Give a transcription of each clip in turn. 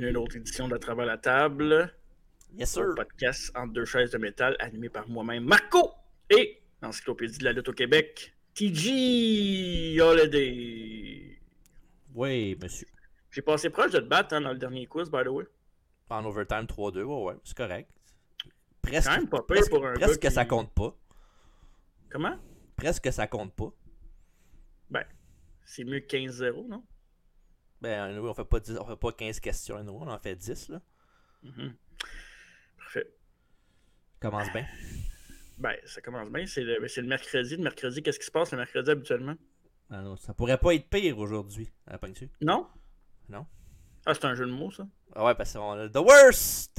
bienvenue à une autre édition de À travers la table. Yes, sir. Un podcast entre deux chaises de métal animé par moi-même, Marco, et l'Encyclopédie de la lutte au Québec, TG Holiday. Oui, monsieur. J'ai passé proche de te battre dans le dernier quiz, by the way. En overtime 3-2, ouais, c'est correct. Quand même pas pire pour un gars presque qui... ça compte pas. Comment? Presque ça compte pas. Ben, c'est mieux que 15-0, non? Ben, nous, on fait pas 15 questions, nous, on en fait 10, là. Parfait. Commence bien. Ben, ça commence bien. C'est le mercredi. Le mercredi, qu'est-ce qui se passe le mercredi habituellement? Ah non, ça pourrait pas être pire aujourd'hui. Pognes-tu? Non? Non? Ah, c'est un jeu de mots, ça? Ah ouais, parce qu'on a The Worst!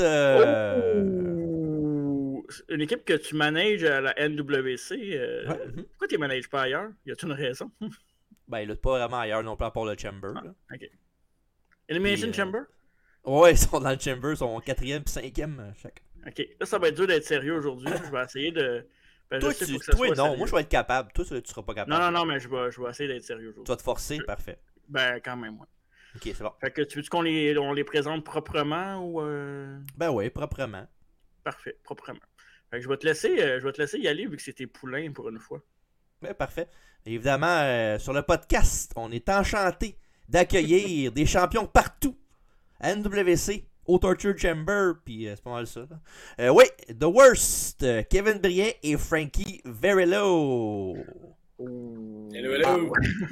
Oh! Une équipe que tu manages à la NWC, Ouais, pourquoi tu ne manages pas ailleurs? Y a-t-il une raison? Ben, il lutte pas vraiment ailleurs non plus à part le Chamber. Ah, Là. ok. Elimination Puis, Chamber? Ouais, ils sont dans le Chamber, ils sont 4e et 5e chaque. Ok. Là, ça va être dur d'être sérieux aujourd'hui. Je vais essayer de. Ben, Toi, je sais, faut que ça toi soit non, sérieux. moi je vais être capable. Toi, tu seras pas capable. Non, mais je vais essayer d'être sérieux Tu aujourd'hui. vas te forcer, parfait. Ben, quand même, ouais. Ok, c'est bon. Fait que tu veux qu'on les présente proprement ou. Ben oui, proprement. Parfait, proprement. Fait que je vais te laisser y aller vu que c'était poulain pour une fois. Ben, parfait. Évidemment, sur le podcast, on est enchanté d'accueillir des champions partout. À NWC, au Torture Chamber, puis c'est pas mal ça. Oui, The Worst, Kevin Briand et Frankie Verrillo. Hello.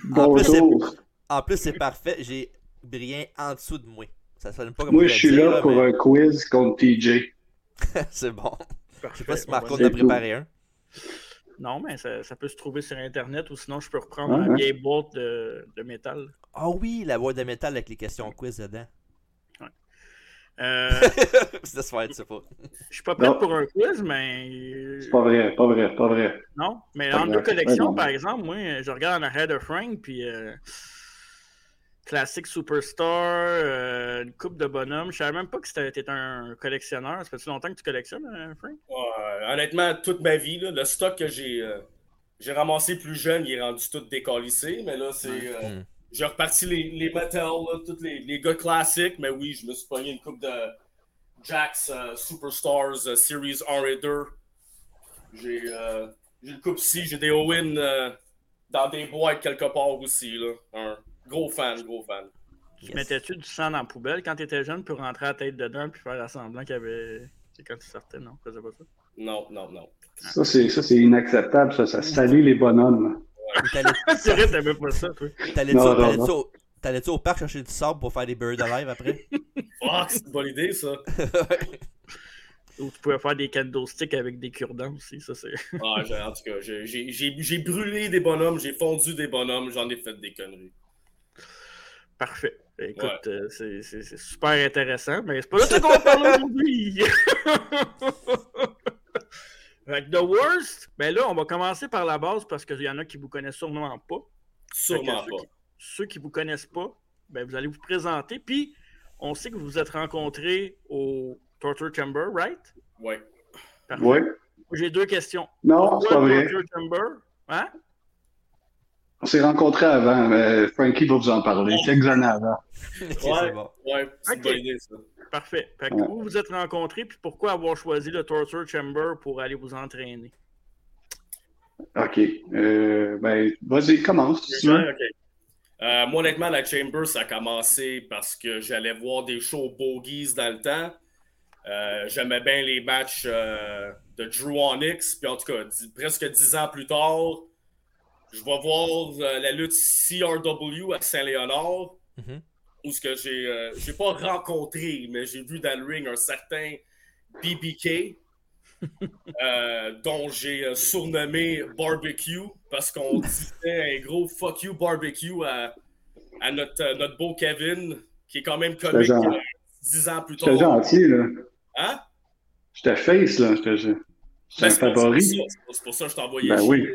En plus, c'est parfait. J'ai Briand en dessous de moi. Ça sonne pas comme Moi, je suis là pour un quiz contre TJ. C'est bon. Parfait. Je sais pas si Marco en c'est a préparé un. Non, mais ça peut se trouver sur Internet ou sinon je peux reprendre ma vieille boîte de métal. Ah oui, la boîte de métal avec les questions quiz dedans. Ouais. C'est de se faire, tu sais pas. Je suis pas prêt pour un quiz, mais. C'est pas vrai. Non, mais Pas en vrai. deux collections, Ouais, par exemple, moi, je regarde en arrière de Frank, puis Classic Superstar, une coupe de bonhomme. Je savais même pas que t'étais un collectionneur. Ça fait longtemps que tu collectionnes, Frank? Honnêtement, toute ma vie, là, le stock que j'ai ramassé plus jeune, il est rendu tout décalissé. Mais là, j'ai reparti les metals, là, tous les gars classiques. Mais oui, je me suis pogné une coupe de Jax Superstars Series 1 et 2. J'ai une coupe ici, j'ai des Owen dans des boîtes quelque part aussi. Là. Un gros fan. Tu mettais-tu du sang dans la poubelle quand t'étais jeune pour rentrer la tête dedans puis faire semblant qu'il y avait. C'est quand tu sortais, non? Faisais pas ça? Non. Ça, c'est inacceptable, ça salit les bonhommes. C'est vrai, t'aimais pas ça, toi. T'allais-tu au parc chercher du sable pour faire des Bird Alive après? Fuck, c'est une bonne idée, ça. Ou tu pouvais faire des candlesticks avec des cure-dents aussi, ça c'est. En tout cas, j'ai brûlé des bonhommes, j'ai fondu des bonhommes, j'en ai fait des conneries. Parfait. Écoute, c'est super intéressant, mais c'est pas de ça qu'on va parler aujourd'hui. Avec The Worst, ben là, on va commencer par la base parce qu'il y en a qui vous connaissent sûrement pas. Ceux qui vous connaissent pas, ben vous allez vous présenter. Puis, on sait que vous vous êtes rencontrés au Torture Chamber, right? Ouais. Parfait. Ouais. J'ai deux questions. Non, c'est pas vrai. Torture Chamber? Hein? On s'est rencontrés avant, mais Frankie va vous en parler. Quelques années avant. C'est bon. Ouais, c'est une bonne idée, ça. Parfait. Fait que vous vous êtes rencontrés, puis pourquoi avoir choisi le Torture Chamber pour aller vous entraîner? OK. Ben, vas-y, commence. Si tu veux. OK. Moi, honnêtement, la Chamber, ça a commencé parce que j'allais voir des shows bogies dans le temps. J'aimais bien les matchs de Drew Onyx. Puis en tout cas, presque 10 ans plus tard, je vais voir la lutte CRW à Saint-Léonard. Où ce que j'ai pas rencontré, mais j'ai vu dans le ring un certain BBK, dont j'ai surnommé Barbecue, parce qu'on disait un gros fuck you barbecue à notre beau Kevin, qui est quand même comique 10 ans plus tard. J'étais gentil, là. Hein? J'étais face, là. J'étais un favori. C'est pour ça que je t'envoyais Ben oui.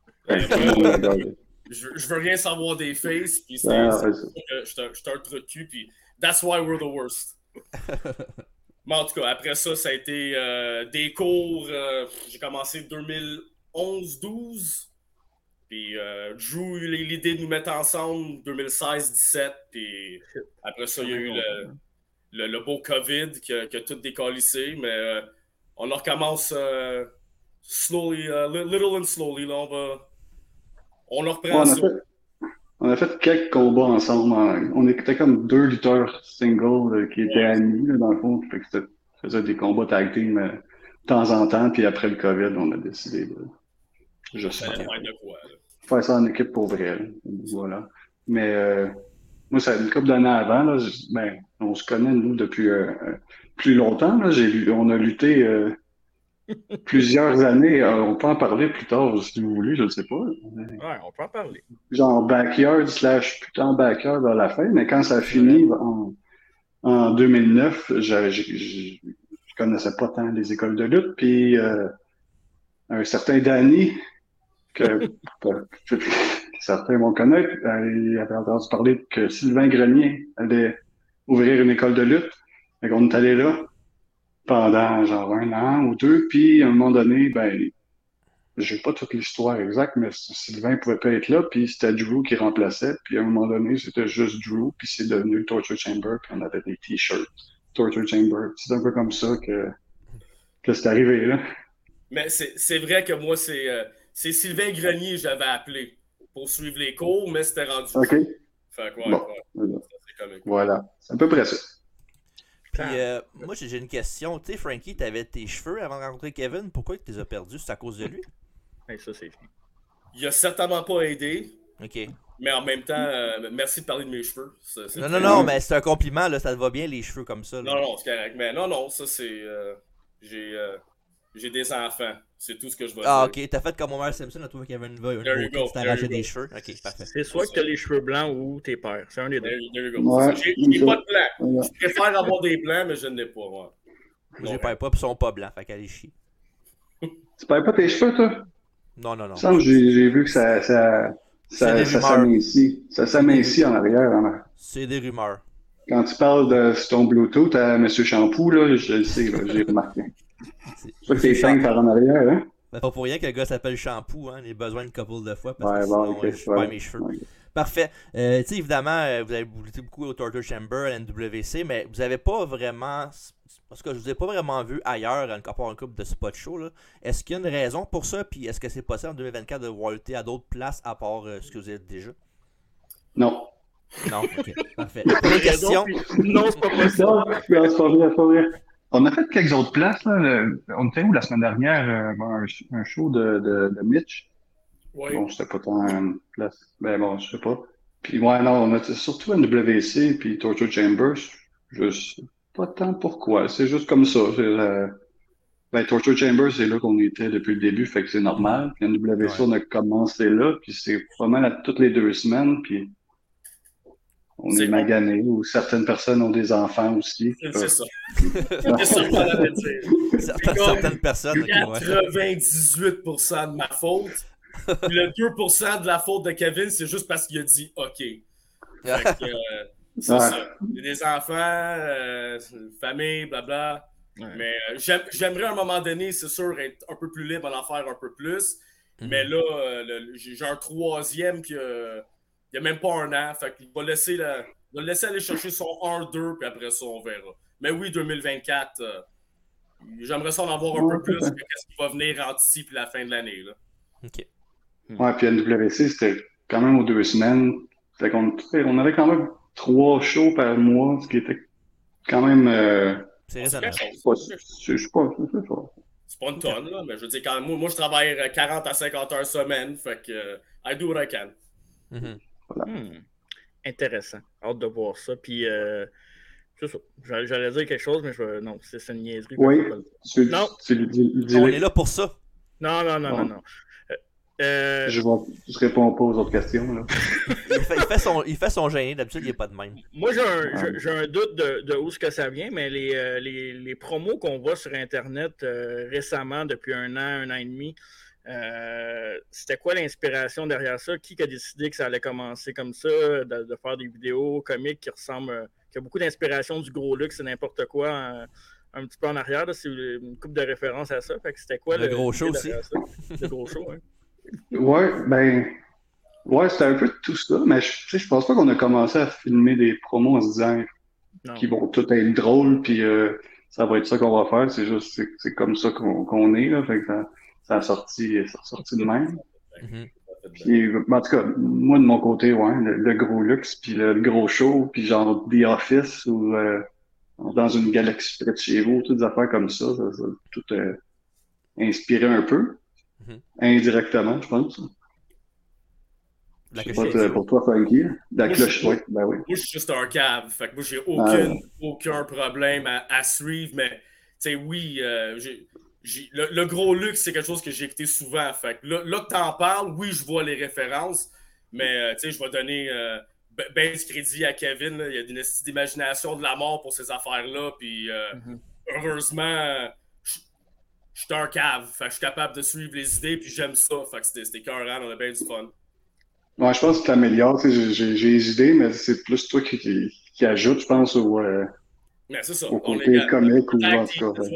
Je veux rien savoir des faces, puis c'est je suis un trou de cul, puis that's why we're the worst. Mais en tout cas, après ça, ça a été des cours. J'ai commencé 2011-12, puis Drew a eu l'idée de nous mettre ensemble 2016-17, puis après ça, il y a eu le beau COVID qui a tout décalissé, mais on en recommence slowly, little and slowly. Là, on en reprend ça. On a fait quelques combats ensemble. On était comme 2 lutteurs singles qui étaient amis, là, dans le fond. Fait que faisait des combats tag team de temps en temps. Puis après le COVID, on a décidé de juste faire ça en équipe pour vrai. Là. Voilà. Mais moi, ça une couple d'années avant, là, on se connaît, nous, depuis plus longtemps. Là. On a lutté plusieurs années. On peut en parler plus tard, si vous voulez, je ne sais pas. Ouais, on peut en parler. Genre backyard / putain backyard à la fin, mais quand ça a fini en 2009, je connaissais pas tant les écoles de lutte, puis un certain Danny, que certains vont connaître, il avait entendu parler que Sylvain Grenier allait ouvrir une école de lutte, et qu'on est allé là pendant genre 1 an ou 2, puis à un moment donné, j'ai pas toute l'histoire exacte, mais Sylvain pouvait pas être là, puis c'était Drew qui remplaçait, puis à un moment donné, c'était juste Drew, puis c'est devenu Torture Chamber, puis on avait des t-shirts Torture Chamber. C'est un peu comme ça que c'est arrivé, là. Mais c'est vrai que moi, c'est Sylvain Grenier que j'avais appelé pour suivre les cours, mais c'était rendu. OK. Fait que, voilà. C'est à peu près ça. Puis, moi, j'ai une question. Tu sais, Frankie, t'avais tes cheveux avant de rencontrer Kevin. Pourquoi tu les as perdus? C'est à cause de lui? Ça, c'est fini. Il a certainement pas aidé. OK. Mais en même temps, merci de parler de mes cheveux. Non, mais c'est un compliment, là. Ça te va bien, les cheveux comme ça. Là. Non, c'est correct. Mais non, ça, c'est... J'ai des enfants. C'est tout ce que je vais dire. Ah, OK. T'as fait comme Homer Simpson, à trouvé Kevin Va. Tu t'as arraché des cheveux. OK, parfait. C'est soit que t'as les cheveux blancs ou tes pères. C'est un des deux. Ouais, j'ai pas de blanc. Ouais. Je préfère avoir des blancs, mais je ne l'ai pas. Ouais. Moi, j'ai pas, puis ils sont pas blancs. Fait qu'allez chier. Tu perds pas tes cheveux, toi? Non. Ça, j'ai vu que ça s'amincit. Ça s'amincit en arrière. C'est des rumeurs. Quand tu parles de ton Bluetooth à M. Shampoo, là, je le sais, là, j'ai remarqué. C'est ça que t'es cinq par en arrière, hein? Pas pour rien que le gars s'appelle Shampoo, hein. J'ai besoin une couple de fois parce que sinon, je perds mes cheveux. Okay. Parfait. Tu sais, évidemment, vous avez lutté beaucoup au Torture Chamber, à NWC, mais vous avez pas vraiment... Parce que je vous ai pas vraiment vu ailleurs, à une couple de spot show, là. Est-ce qu'il y a une raison pour ça? Puis est-ce que c'est possible en 2024 de voir lutter à d'autres places à part ce que vous êtes déjà? Non. Non, ok, parfait. Première question. Non, c'est pas possible. Non, c'est pas vrai. On a fait quelques autres places, là. On était où la semaine dernière? Un show de Mitch. Oui. Bon, c'était pas tant une place. Ben bon, je sais pas. Puis ouais, non, on a surtout NWC puis Torture Chamber. Je sais pas tant pourquoi. C'est juste comme ça. Torture Chamber, c'est là qu'on était depuis le début, fait que c'est normal. Puis NWC, on a commencé là, puis c'est pas mal à toutes les 2 semaines, puis on est magané, ou certaines personnes ont des enfants aussi. C'est ça. C'est ça qu'on allait dire. Certaines personnes. 98% de ma faute. Puis le 2% de la faute de Kevin, c'est juste parce qu'il a dit OK. Fait que, c'est ça. Il y a des enfants, famille, blabla. Ouais. Mais j'aimerais à un moment donné, c'est sûr, être un peu plus libre, en faire un peu plus. Mais là, j'ai un 3e qui il n'y a même pas 1 an. Fait qu'il va laisser aller chercher son 1-2, puis après ça, on verra. Mais oui, 2024, j'aimerais ça en avoir un peu plus que ce qui va venir entre ici et la fin de l'année. Là. OK. Ouais, puis NWC, c'était quand même aux 2 semaines. Fait qu'on on avait quand même 3 shows par mois, ce qui était quand même... c'est raisonnable. C'est pas une tonne, là, mais je veux dire, quand moi je travaille 40 à 50 heures semaine, fait que I do what I can. Mm-hmm. Voilà. Intéressant. Hâte de voir ça. Puis, c'est ça. J'allais dire quelque chose, mais non, c'est une niaiserie. Oui, non. On est là pour ça. Non. Je réponds pas aux autres questions. Là. il fait son gêné, d'habitude il n'est pas de même. Moi j'ai un doute de où est-ce que ça vient, mais les promos qu'on voit sur Internet récemment, depuis 1 an et demi, c'était quoi l'inspiration derrière ça? Qui a décidé que ça allait commencer comme ça, de faire des vidéos comiques qui ressemblent, qui a beaucoup d'inspiration du gros luxe et n'importe quoi un petit peu en arrière, là, c'est une couple de références à ça. Fait que c'était quoi le gros show aussi? Le gros show, hein? Ouais, c'était un peu tout ça, mais je pense pas qu'on a commencé à filmer des promos en se disant qui vont tout être drôles, puis ça va être ça qu'on va faire. C'est juste, c'est comme ça qu'on est, là. Fait que ça a sorti de même. Mhm. Puis, en tout cas, moi, de mon côté, ouais, le gros luxe, puis le gros show, puis genre The Office, ou dans une galaxie près de chez vous, toutes des affaires comme ça tout inspiré un peu, indirectement, je pense. La Je sais pas pour toi, Frankie. La cloche, oui, ben oui. Moi, je suis juste un cave. Fait que moi, j'ai aucun problème à suivre, mais tu sais, oui, le gros luxe, c'est quelque chose que j'ai écouté souvent. Fait que là que t'en parles, oui, je vois les références, mais tu sais, je vais donner ben du crédit à Kevin. Là. Il y a une d'imagination de la mort pour ces affaires-là, puis heureusement, je suis un cave. Fait que je suis capable de suivre les idées, puis j'aime ça. Fait que c'était écœurant, on a bien du fun. Ouais, je pense que tu t'améliores. J'ai les idées, mais c'est plus toi qui ajoute, je pense, au côté comique ou en tout cas.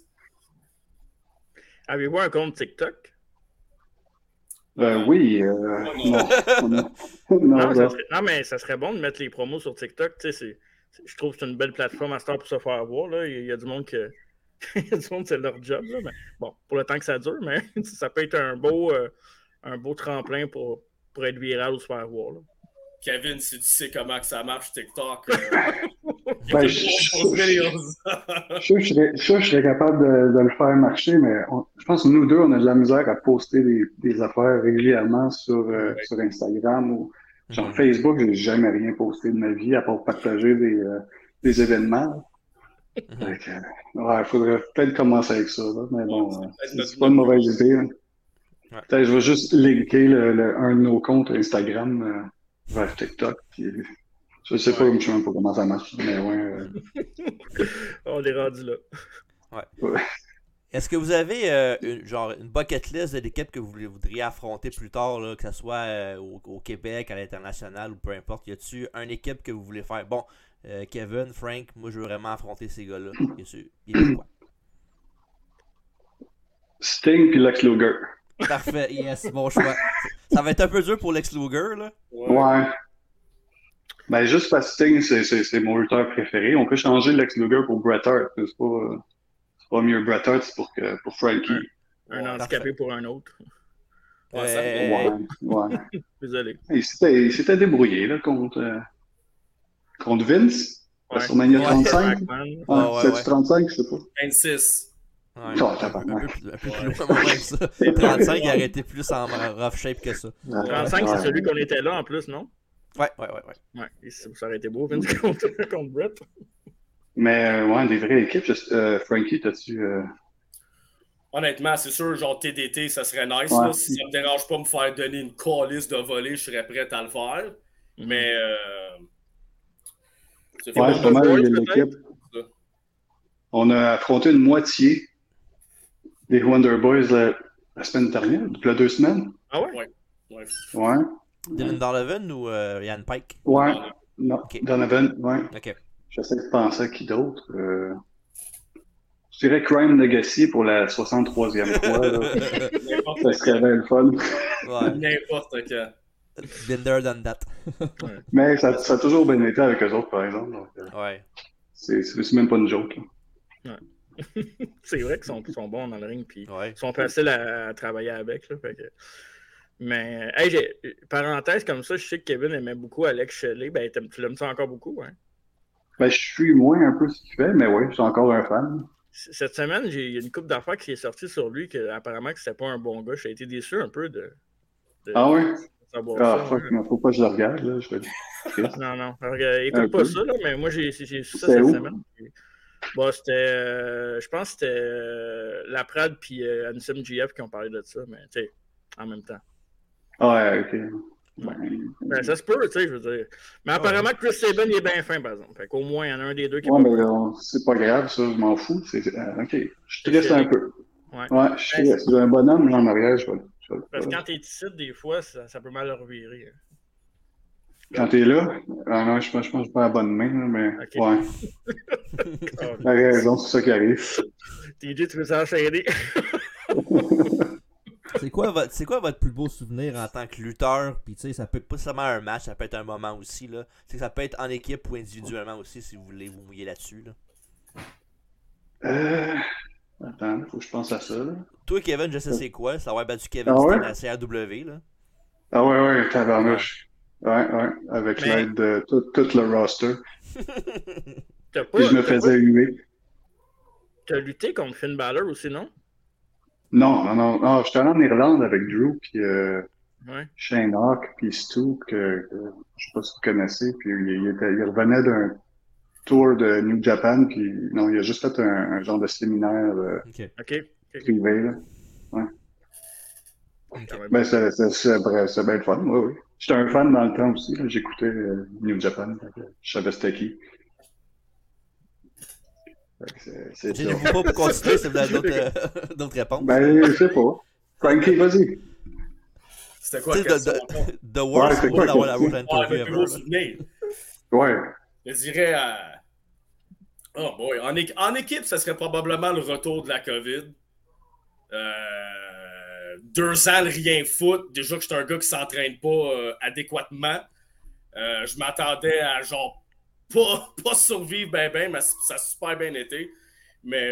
Avez-vous un compte TikTok? Oui. Non, mais ça serait bon de mettre les promos sur TikTok. Je trouve que c'est une belle plateforme à ce temps pour se faire voir. Là. Il y a du monde que. Il y a du monde, c'est leur job. Là, mais bon, pour le temps que ça dure, mais ça peut être un beau tremplin pour être viral ou se faire voir. Là. Kevin, si tu sais comment que ça marche, TikTok. Je serais capable de le faire marcher, mais je pense que nous deux, on a de la misère à poster des affaires régulièrement sur Instagram ou sur Facebook. J'ai jamais rien posté de ma vie à part partager des événements. Il faudrait peut-être commencer avec ça, là, mais bon, c'est pas une mauvaise idée. Hein. Ouais. Peut-être je vais juste linker un de nos comptes Instagram vers TikTok. Puis, je sais pas comment ça marche, mais ouais. On est rendu là. Ouais. Est-ce que vous avez une bucket list de l'équipe que vous voudriez affronter plus tard, là, que ce soit au Québec, à l'international ou peu importe? Y a-t-il une équipe que vous voulez faire? Bon, Kevin, Frank, moi je veux vraiment affronter ces gars-là. Bien sûr. Il est quoi? Sting puis Lex Luger. Parfait, yes, bon choix. Ça va être un peu dur pour Lex Luger, là. Ouais. Ben, juste parce que Sting, c'est mon lutteur préféré. On peut changer Lex Luger pour Bret Hart. C'est pas mieux Bret Hart, c'est pour Frankie. Un handicapé pour un autre. Ouais. Désolé. Il s'était débrouillé là, contre Vince. Sur Mania 35. C'est 35, je sais pas. 26. Ouais, un peu plus loin même ça. 35, il aurait été plus en rough shape que ça. 35, c'est celui qu'on était là en plus, non? Ouais. Ça aurait été beau, Vince contre Brett. Mais des vraies équipes. Frankie, t'as-tu... Honnêtement, c'est sûr, genre TDT, ça serait nice. Là. Si ça me dérange pas de me faire donner une calice de volée, je serais prêt à le faire. Mais... c'est pas mal l'équipe. On a affronté une moitié des Wonder Boys la semaine dernière, depuis 2 semaines. Ah ouais? Ouais. Dylan Donovan ou Ian Pike? Ouais. Non, okay. Donovan, ouais. OK. J'essaie de penser à qui d'autre. Je dirais Crime Legacy pour la 63e fois. Ça serait bien le fun. Ouais. N'importe quoi. Been there, done that. Mais ça a toujours bien été avec eux autres, par exemple. Donc, ouais. C'est même pas une joke. Ouais. C'est vrai qu'ils sont bons dans le ring, puis ils sont faciles à travailler avec. Là, fait que... Mais, parenthèse comme ça, je sais que Kevin aimait beaucoup Alex Shelley. Ben, tu l'aimes ça encore beaucoup, hein? Ben, je suis moins un peu ce qu'il fait, mais oui, je suis encore un fan. Cette semaine, il y a une couple d'affaires qui est sortie sur lui, apparemment que c'était pas un bon gars. J'ai été déçu un peu de ah ouais? Fuck, il faut pas que je le regarde, là. Je vais dire. Non. Alors, écoute pas ça, là, mais moi, j'ai su ça cette semaine. Bon, c'était... je pense que c'était Laprade puis Ansem GF qui ont parlé de ça, mais tu sais, en même temps. Ouais, ok. Ben, ça se peut, tu sais, je veux dire. Mais apparemment, Chris Sabin, il est bien fin, par exemple. Fait qu'au moins, il y en a un des deux qui est pas mais c'est pas grave, ça, je m'en fous. Ok, je stresse un peu. Ouais, je stresse. J'ai un bonhomme là en arrière, je vais parce que quand t'es ici, des fois, ça peut mal le revirer. Quand t'es là? Ah non, je pense que je suis pas à bonne main, là, mais okay. Ouais. T'as raison, c'est ça qui arrive. TJ, tu veux s'enchaîner? C'est quoi votre plus beau souvenir en tant que lutteur? Puis tu sais, ça peut pas seulement un match, ça peut être un moment aussi, là. C'est que ça peut être en équipe ou individuellement aussi, si vous voulez vous mouiller là-dessus, là. Attends, faut que je pense à ça, là. Toi, Kevin, je sais c'est quoi, ça va battu Kevin Ah ouais? Steen à la CRW, là. Ah ouais, tabarnouche. Ouais, avec l'aide de tout le roster. Puis je me faisais huer. T'as lutté contre Finn Balor aussi, non? Non, j'étais allé en Irlande avec Drew, puis Shane Hawk, puis Stu, que je sais pas si vous connaissez, puis il revenait d'un tour de New Japan, puis non, il a juste fait un genre de séminaire privé, là. Ouais. Ben, c'est bien le fun, oui. J'étais un fan dans le temps aussi, là. J'écoutais New Japan, je savais c'était qui. C'est pas pour continuer si vous avez d'autres réponses. Ben, je sais pas. Frankie, vas-y. C'était quoi la question? The worst way d'avoir la road interview ever. Ouais. Je dirais oh boy. En équipe, ça serait probablement le retour de la COVID. 2 ans, le rien foutre. Déjà que je suis un gars qui s'entraîne pas adéquatement. Je m'attendais à genre pas survivre ben, mais ça a super bien été. Mais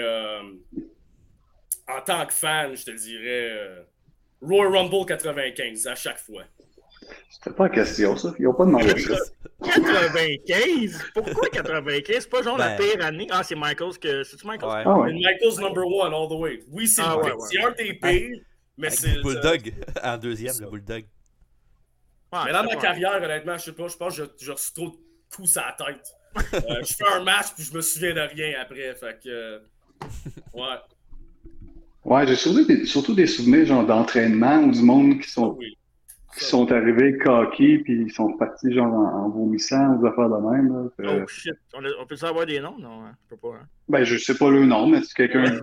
en tant que fan, je te dirais Royal Rumble 95 à chaque fois. C'était pas la question, ça. Ils n'ont pas demandé ça. 95? Pourquoi 95? C'est pas genre la pire année? Ah, c'est Michaels que. C'est-tu Michaels? Ouais. Ah ouais. Michaels #1 all the way. Oui, c'est un des pires, mais c'est. Le Bulldog en deuxième, le Bulldog. Mais dans ma carrière, honnêtement, je sais pas, je pense que j'ai reçu trop de coups à la tête. Je fais un match puis je me souviens de rien après. Fait que. Ouais. Ouais, j'ai surtout des souvenirs genre d'entraînement ou du monde qui sont arrivés coqués puis ils sont partis genre en vomissant ou des affaires de même. Là. Oh shit. On peut savoir des noms? Non, je peux pas. Hein. Ben, je sais pas le nom, mais c'est quelqu'un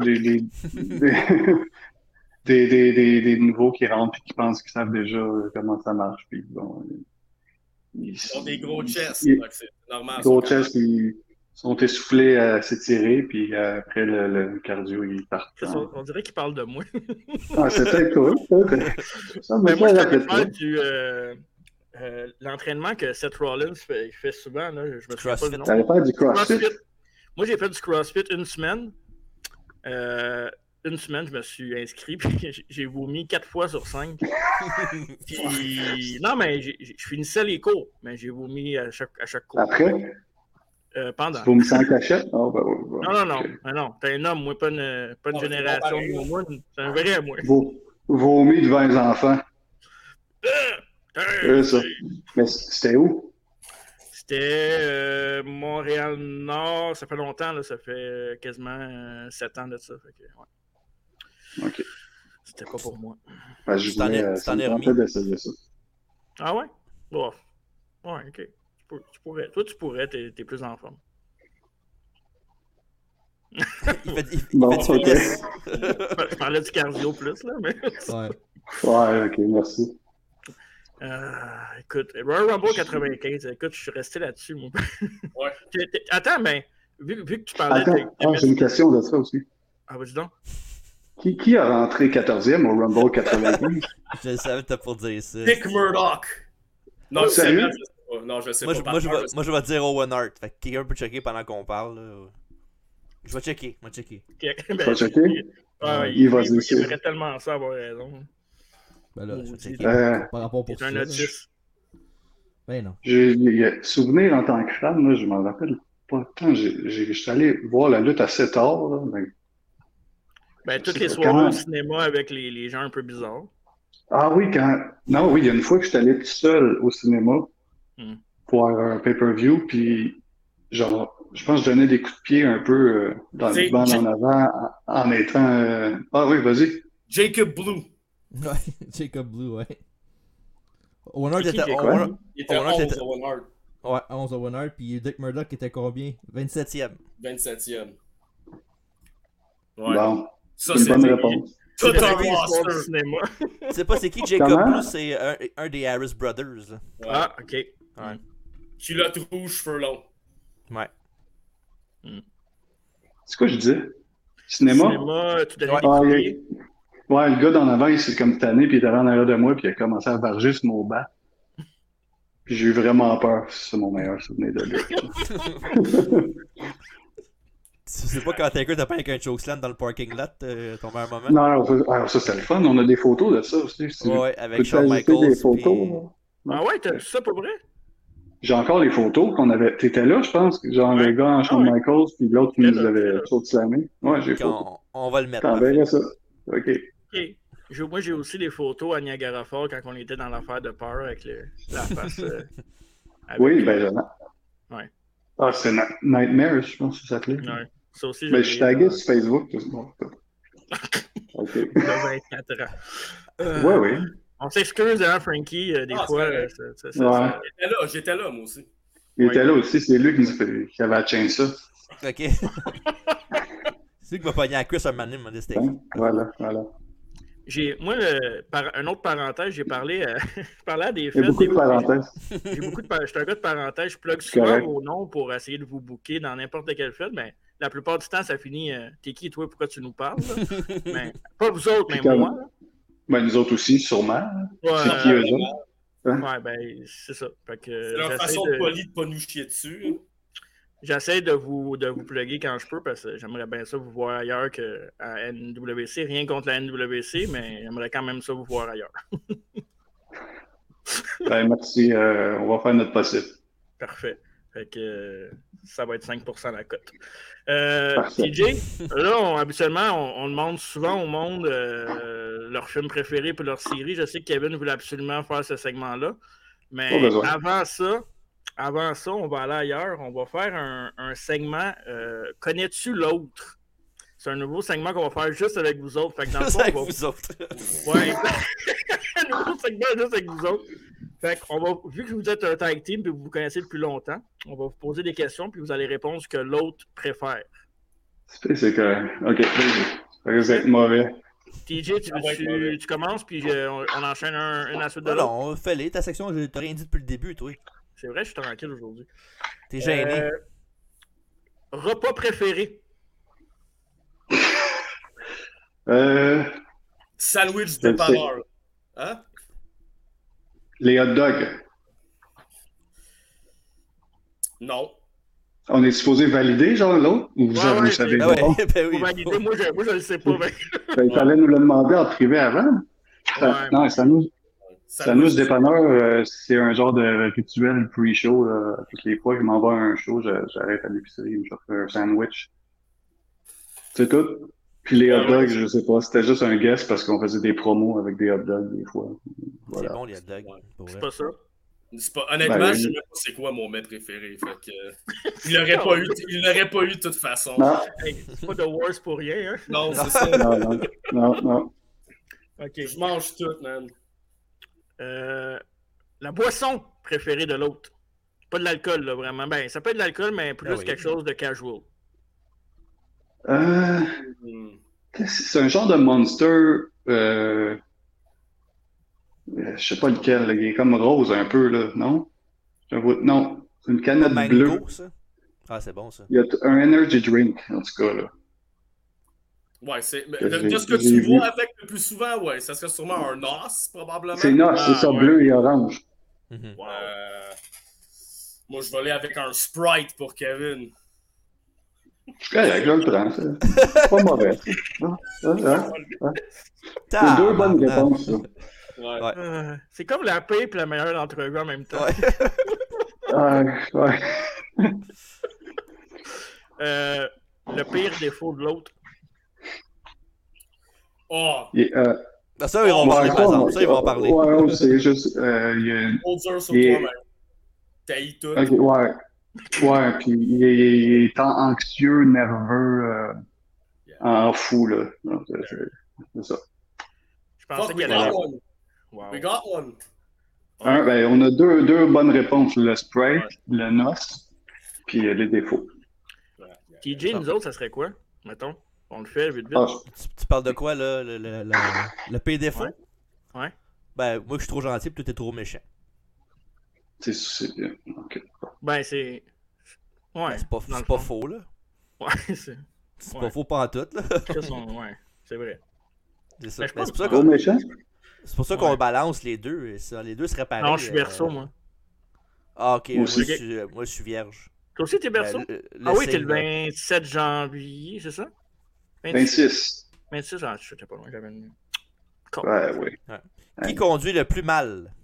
des nouveaux qui rentrent et qui pensent qu'ils savent déjà comment ça marche. Puis bon, ils ont des gros chests, c'est normal. Gros chests, ils sont essoufflés à s'étirer, puis après le cardio, ils partent. On dirait qu'ils parlent de moi. C'est peut-être cool. Mais moi, je t'avais faire l'entraînement que Seth Rollins fait souvent. Là, je me souviens pas du nom. T'allais faire du CrossFit? Moi, j'ai fait du CrossFit une semaine. Une semaine, je me suis inscrit, puis j'ai vomi 4 fois sur 5. Puis, non, mais je finissais les cours, mais j'ai vomi à chaque cours. Après? Pendant. Tu vomis sans cachette? Oh, ben, ouais. Non. Okay. Non, t'es un homme, moi, pas une génération de moi. C'est un vrai, moi. Vomi devant les enfants. Ça. Mais c'était où? C'était Montréal-Nord. Ça fait longtemps, là. Ça fait quasiment 7 ans de ça. Fait que, ouais. OK. C'était pas pour moi. Ben, je voulais tenter d'essayer ça. Ah ouais? Bon. Ouais, OK. Tu pourrais. Toi, tu pourrais. T'es plus en forme. il fait OK. Je parlais du cardio plus, là, mais... Ouais, OK, merci. Écoute, Royal Rumble 95, écoute, je suis resté là-dessus, moi. Ouais. Attends, mais vu que tu parlais... j'ai une question de ça aussi. Ah, vas-y donc. Qui a rentré 14e au Rumble 95? Je savais que t'as pour dire ça. Dick Murdoch. Non, sérieux? Non, je sais pas. Moi, je vais dire Owen Hart. Fait que quelqu'un peut checker pendant qu'on parle. Là. Je vais checker. Okay. Tu vas checker? Il aimerait tellement ça avoir raison. Ben là, je vais checker par rapport pour ça. C'est un autiste. Ben non. Souvenir en tant que fan, là, je m'en rappelle pas tant. Je suis allé voir la lutte assez tard. Là, ben, toutes les soirées au cinéma avec les gens un peu bizarres. Ah oui, non, oui, il y a une fois que je suis allé tout seul au cinéma pour un pay-per-view, puis genre, je pense que je donnais des coups de pied un peu dans le banc en avant en étant... Ah oui, vas-y. Jacob Blue. Ouais, Jacob Blue, ouais. Owen Hart était 11 Owen Hart. Ouais, 11 Owen Hart, puis Dick Murdoch était combien? 27e. 27e. Ouais. Bon, ça, c'est une bonne réponse. Tout un roster. Cinéma. Tu sais pas c'est qui Jacob Blue? C'est un des Harris Brothers. Ouais. Ah, ok. Ouais. Culotte rouge, cheveux longs. Ouais. C'est quoi je dis? Cinéma? Cinéma, tu donnais des coups de pied. Ouais, le gars d'en avant, il s'est comme tanné, puis il était en arrière de moi, puis il a commencé à varger sur mon banc. Puis j'ai eu vraiment peur. C'est mon meilleur souvenir de lutte. Tu sais pas quand t'as pas avec un chokeslam dans le parking lot, ton meilleur moment? Non, ça c'était le fun. On a des photos de ça aussi. Ouais, avec Peux-tu Shawn ajouter Michaels. des photos, Puis... là? Ah ouais, t'as ça pour vrai? J'ai encore les photos qu'on avait. T'étais là, je pense. Genre Ouais. les gars en Shawn Michaels, puis l'autre qui J'étais nous là, avait j'étais là. chokeslamé. Ouais, j'ai photos. On va le mettre. T'enverrais ça. OK. Ok. Moi, j'ai aussi des photos à Niagara Falls quand on était dans l'affaire de peur avec la face. Oui, ben. Ouais. Ah, c'est Nightmare, je pense que ça s'appelait. Ouais. Ça aussi, Ben, je suis tagué sur Facebook. Bon, OK. De 24 ans. Ouais, oui. On s'excuse, hein, Frankie, des fois. J'étais là, moi aussi. Il était là aussi, c'est lui qui avait atteint ça. Ok. C'est lui qui m'a pogné à Chris un moment donné, m'a dit Hein? Voilà. Moi, une autre parenthèse, j'ai parlé, je parlais à des Il y a fêtes. beaucoup de parenthèses. J'ai beaucoup de je suis un gars de parenthèses. Je plug souvent vos noms pour essayer de vous booker dans n'importe quelle fête, mais la plupart du temps, ça finit t'es qui, toi, pourquoi tu nous parles? Mais, pas vous autres, mais moi. Là. Ben, nous autres aussi, sûrement. Ouais, c'est qui eux autres? Hein? Ouais, ben, c'est ça. Fait que, c'est leur façon de polie de pas nous chier dessus. J'essaie de vous plugger quand je peux parce que j'aimerais bien ça vous voir ailleurs qu'à NWC. Rien contre la NWC, mais j'aimerais quand même ça vous voir ailleurs. Ben, merci. On va faire notre possible. Parfait. Fait que ça va être 5% la cote. Parfait. TJ, là, habituellement, on demande souvent au monde leur film préféré et leur série. Je sais que Kevin voulait absolument faire ce segment-là. Mais avant ça, on va aller ailleurs. On va faire un segment Connais-tu l'autre? C'est un nouveau segment qu'on va faire juste avec vous autres. Fait que dans le fond, avec vous autres. Ouais. Un nouveau segment juste avec vous autres. Fait qu'on va, vu que vous êtes un tag team et que vous vous connaissez depuis longtemps, on va vous poser des questions puis vous allez répondre ce que l'autre préfère. C'est correct. OK. Vous êtes mauvais. TJ, tu commences puis on enchaîne une à la suite de l'autre. Non, fais-les. Ta section, t'as rien dit depuis le début, toi. C'est vrai, je suis tranquille aujourd'hui. T'es gêné. Repas préféré? Sandwich de dépanneur. Hein? Les hot dogs. Non. On est supposé valider, genre, l'autre? Ou vous savez pas? Ben oui. Valider, moi, je le sais pas. Ben, il fallait nous le demander en privé avant. Non, Sandwich dépanneur, c'est un genre de rituel pre-show. Toutes les fois que je m'en vais à un show, j'arrête à l'épicerie, je fais un sandwich. C'est tout. Puis les hot dogs, je sais pas, c'était juste un guess parce qu'on faisait des promos avec des hot dogs des fois. Voilà. C'est bon les hot dogs. C'est pas ça. Honnêtement, je sais même pas c'est quoi mon mets préféré. Fait que, il l'aurait pas eu de toute façon. Non. Hey, c'est pas de Wars pour rien, hein? Non, c'est ça. Non. Ok. Je mange tout, man. La boisson préférée de l'autre. Pas de l'alcool, là, vraiment. Ben, ça peut être de l'alcool, mais plus quelque chose de casual. C'est un genre de Monster. Je sais pas lequel. Là, il est comme rose un peu, là, non? Non, c'est une canette bleue. Ça? Ah, c'est bon, ça. Il y a un energy drink, en tout cas, là. Ouais, de ce que tu vois avec le plus souvent, ouais, ça serait sûrement un NOS, probablement. C'est NOS, c'est ça, bleu et orange. Moi, je vais aller avec un Sprite pour Kevin. Je le prends, c'est pas mauvais. C'est deux bonnes réponses, ça. Ouais. C'est comme la paix et la meilleure d'entrevue en même temps. Ouais. Le pire défaut de l'autre. Oh! Ça, ils vont parler, par exemple. Ça, ils vont en parler. Ouais, c'est juste. Il y a une... sur toi-même. T'haïs tout. Okay, ouais, puis il est anxieux, nerveux, en fou, là. C'est ça. Je pensais qu'il y avait one. Wow. We got one. Ben, on a deux bonnes réponses. Le Sprite, le NOS, puis les défauts. TJ, nous autres, ça serait quoi? Mettons, on le fait vite. Tu parles de quoi, là? Le pire défaut? Ouais. Ben, moi, je suis trop gentil, puis toi, t'es trop méchant. C'est bien. OK. Ben, c'est... Ouais. Ben, c'est pas faux, là. Ouais, c'est pas faux pas en tout, là. Ouais, c'est vrai. C'est ça. Ben, je Mais pense c'est pour ça Gros qu'on méchant? c'est pour ça qu'on balance les deux. Les deux seraient pareils. Non, je suis berceau, moi. Ah, ok. Moi, Aussi. je suis vierge. Toi aussi, t'es berceau? Ah oui, t'es le signe, 27 janvier, c'est ça? 26. 26, je sais pas loin, j'avais une... Ouais, oui. Qui conduit le plus mal?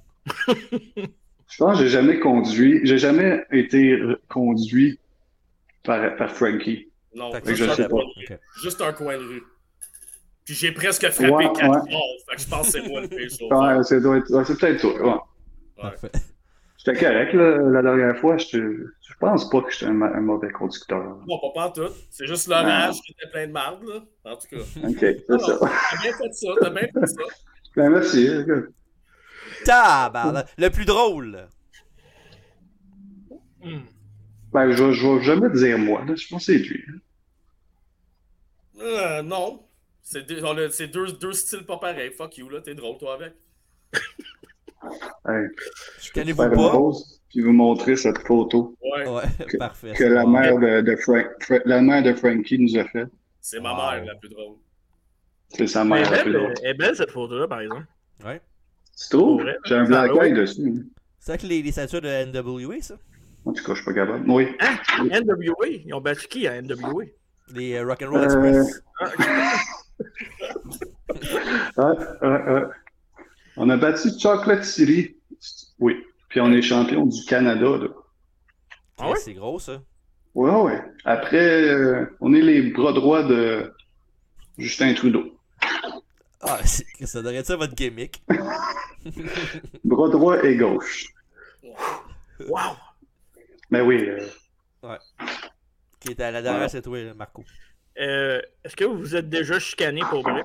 Je pense que j'ai jamais conduit. J'ai jamais été conduit par Frankie. Non, Fait que Fait que je ça, sais ça pas. dépend. Ok. juste un coin de rue. Puis j'ai presque frappé Ouais, 4 ouais. fois. Fait que je pense que c'est moi le pire chauffeur. Ouais, c'est peut-être toi. Ouais. Parfait. J'étais correct là, la dernière fois. Je pense pas que j'étais un mauvais conducteur. Non, pas tout. C'est juste l'orage qui était plein de marde, là. En tout cas. OK, c'est Non, ça. t'as bien fait ça, t'as bien fait ça. Ben, merci. Écoute. Tabarnak! Le plus drôle! Ben, je vais jamais dire moi. Là. Je pense que c'est lui. Non. C'est deux styles pas pareils. Fuck you, là. T'es drôle, toi, avec. Hey, Je connais faire vous une pas? pause puis vous montrer cette photo Ouais. Ouais, parfait. que la mère la mère de Frankie nous a fait. C'est ma mère la plus drôle. C'est sa Mais mère la plus drôle. elle est belle, cette photo-là, par exemple. Ouais. Tu trouves? Pour vrai, J'ai un ça, black oui. eye dessus. C'est avec les ceintures de NWA, ça? En tout cas, je suis pas capable. Oui. Hein? NWA? Ils ont battu qui à NWA? Les Rock'n'Roll Express. Ouais. On a battu Chocolate City. Oui. Puis on est champion du Canada, là. Ah ouais? C'est gros, ça. Ouais. Après, on est les bras droits de Justin Trudeau. Ah, ça devrait être ça votre gimmick. Bras droit et gauche. Wow! Mais oui. Ouais. Qui est à la dernière, Ouais. c'est toi, Marco. Est-ce que vous vous êtes déjà chicané pour vrai?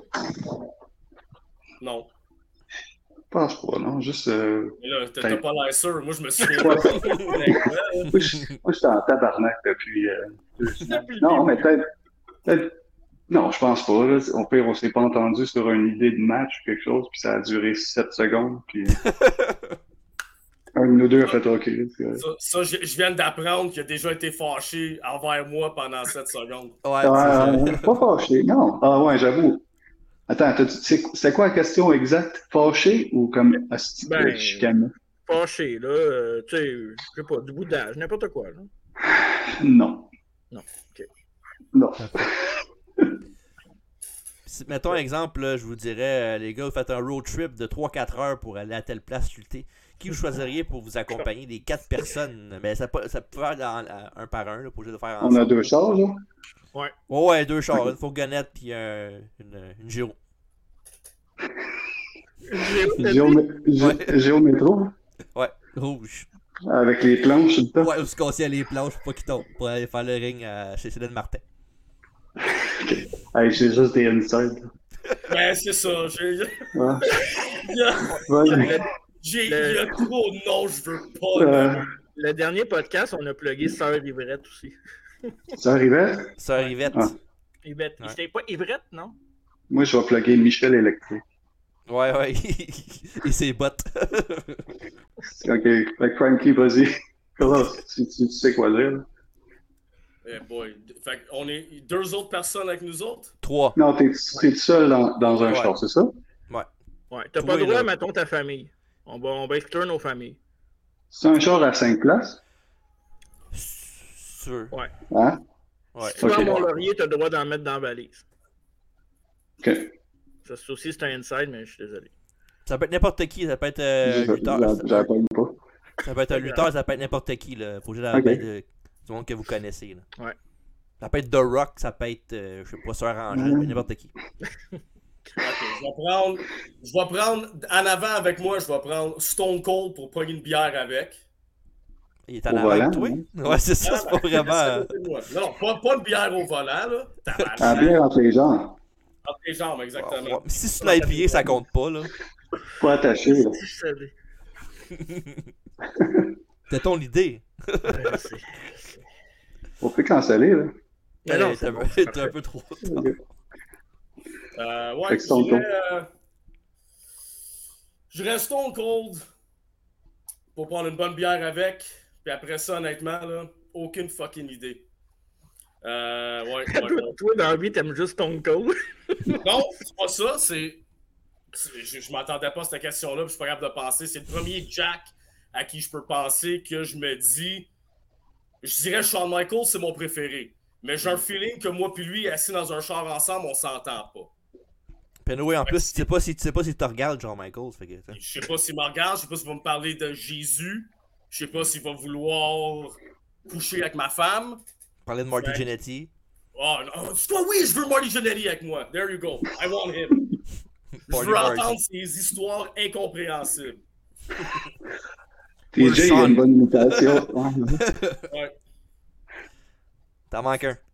Non. Je pense pas, non. Juste. Mais là, t'as pas l'air sûr. Moi, je me souviens Ouais. pas. Moi, j'étais en tabarnak depuis 2 semaines. Depuis le Non, début. mais peut-être. Non, je pense pas. Là. Au pire, on s'est pas entendu sur une idée de match ou quelque chose, puis ça a duré 7 secondes, puis un de nous deux a fait OK. Ça, je viens d'apprendre qu'il a déjà été fâché envers moi pendant 7 secondes. Ouais, Pas fâché, non. Ah ouais, j'avoue. Attends, c'est quoi la question exacte? Fâché ou comme Ben, chicané? Fâché, là, tu sais, je sais pas, du boudage, n'importe quoi, là. Non. Non, ok. Non. Mettons un exemple, là, je vous dirais, les gars, vous faites un road trip de 3-4 heures pour aller à telle place lutter. Qui vous choisiriez pour vous accompagner des 4 personnes? Mais ça peut faire un par un, là, pour de faire ensemble. On a 2 chars, là? Ouais, 2 chars, une fourgonnette puis une Géo. Géométro? Ouais, rouge. Avec les planches, tout le temps? Ouais, vous se cassiez les planches pour pas qu'ils tombent, pour aller faire le ring chez Céline Martin. Hey, j'ai juste des insides. Ben, c'est ça. Ouais. Il y a trop de noms, je veux pas. Le dernier podcast, on a plugué Sœur Ivrette aussi. Ça arrivait? Sœur Yvette. Ah. Yvette. Ouais. C'était pas Ivrette, non? Moi, je vais plugger Michel Électrique. Ouais. Et ses bottes. OK. Fait que Frankie, vas-y. Comment tu sais quoi dire? Là? Eh boy. Fait qu'on est 2 autres personnes avec nous autres? 3. Non, t'es seul dans un Ouais. char, c'est ça? Ouais. T'as Toi, pas le droit, là. mettons, ta famille. On va exclure nos familles. C'est un char à 5 places? Sûr. Ouais. Hein? Ouais. Si tu vas à Ok. Mont-Laurier, t'as le droit d'en mettre dans la valise. OK. Ça aussi, c'est un inside, mais je suis désolé. Ça peut être n'importe qui, ça peut être un lutteur. J'avais pas eu pas. Ça peut être un lutteur, ça peut être n'importe qui, là. Faut juste Ok. du monde que vous connaissez, là. Ouais. Ça peut être The Rock, ça peut être, je sais pas, Sœur Angèle, n'importe qui. Ok, je vais prendre en avant avec moi, je vais prendre Stone Cold pour prendre une bière avec. Il est en Au avant volant, avec toi? hein? Ouais, c'est ça, c'est pas vraiment. Non, pas une bière au volant, là. Ah, bien entre les jambes. Entre les jambes, exactement. Ouais, si c'est l'IPA, ça compte pas, là. Pas attaché, là. Si je savais. C'était ton idée. Je sais. On peut canceller, là. Mais non, T'es c'est bon, t'es un peu trop. OK. Ouais, Fait que Stone Cold. je reste Stone Cold pour prendre une bonne bière avec. Puis après ça, honnêtement, là, aucune fucking idée. Ouais. Toi, dans la vie, t'aimes juste Stone Cold. Non, c'est pas ça. Je m'attendais pas à cette question-là, puis je suis pas capable de penser. C'est le premier Jack à qui je peux penser que je me dis. Je dirais Shawn Michaels, c'est mon préféré. Mais j'ai un feeling que moi puis lui, assis dans un char ensemble, on s'entend pas. Puis en plus, tu sais pas s'il te regarde, Shawn Michaels. Fait que, je sais pas s'il me regarde, je sais pas s'il va me parler de Jésus, je sais pas s'il va vouloir coucher avec ma femme. Parler de Marty Jannetty. Oh non, toi oui, je veux Marty Jannetty avec moi. There you go. I want him. Je veux entendre ces histoires incompréhensibles. TJ, il y a une bonne imitation. Ouais. T'en manques un.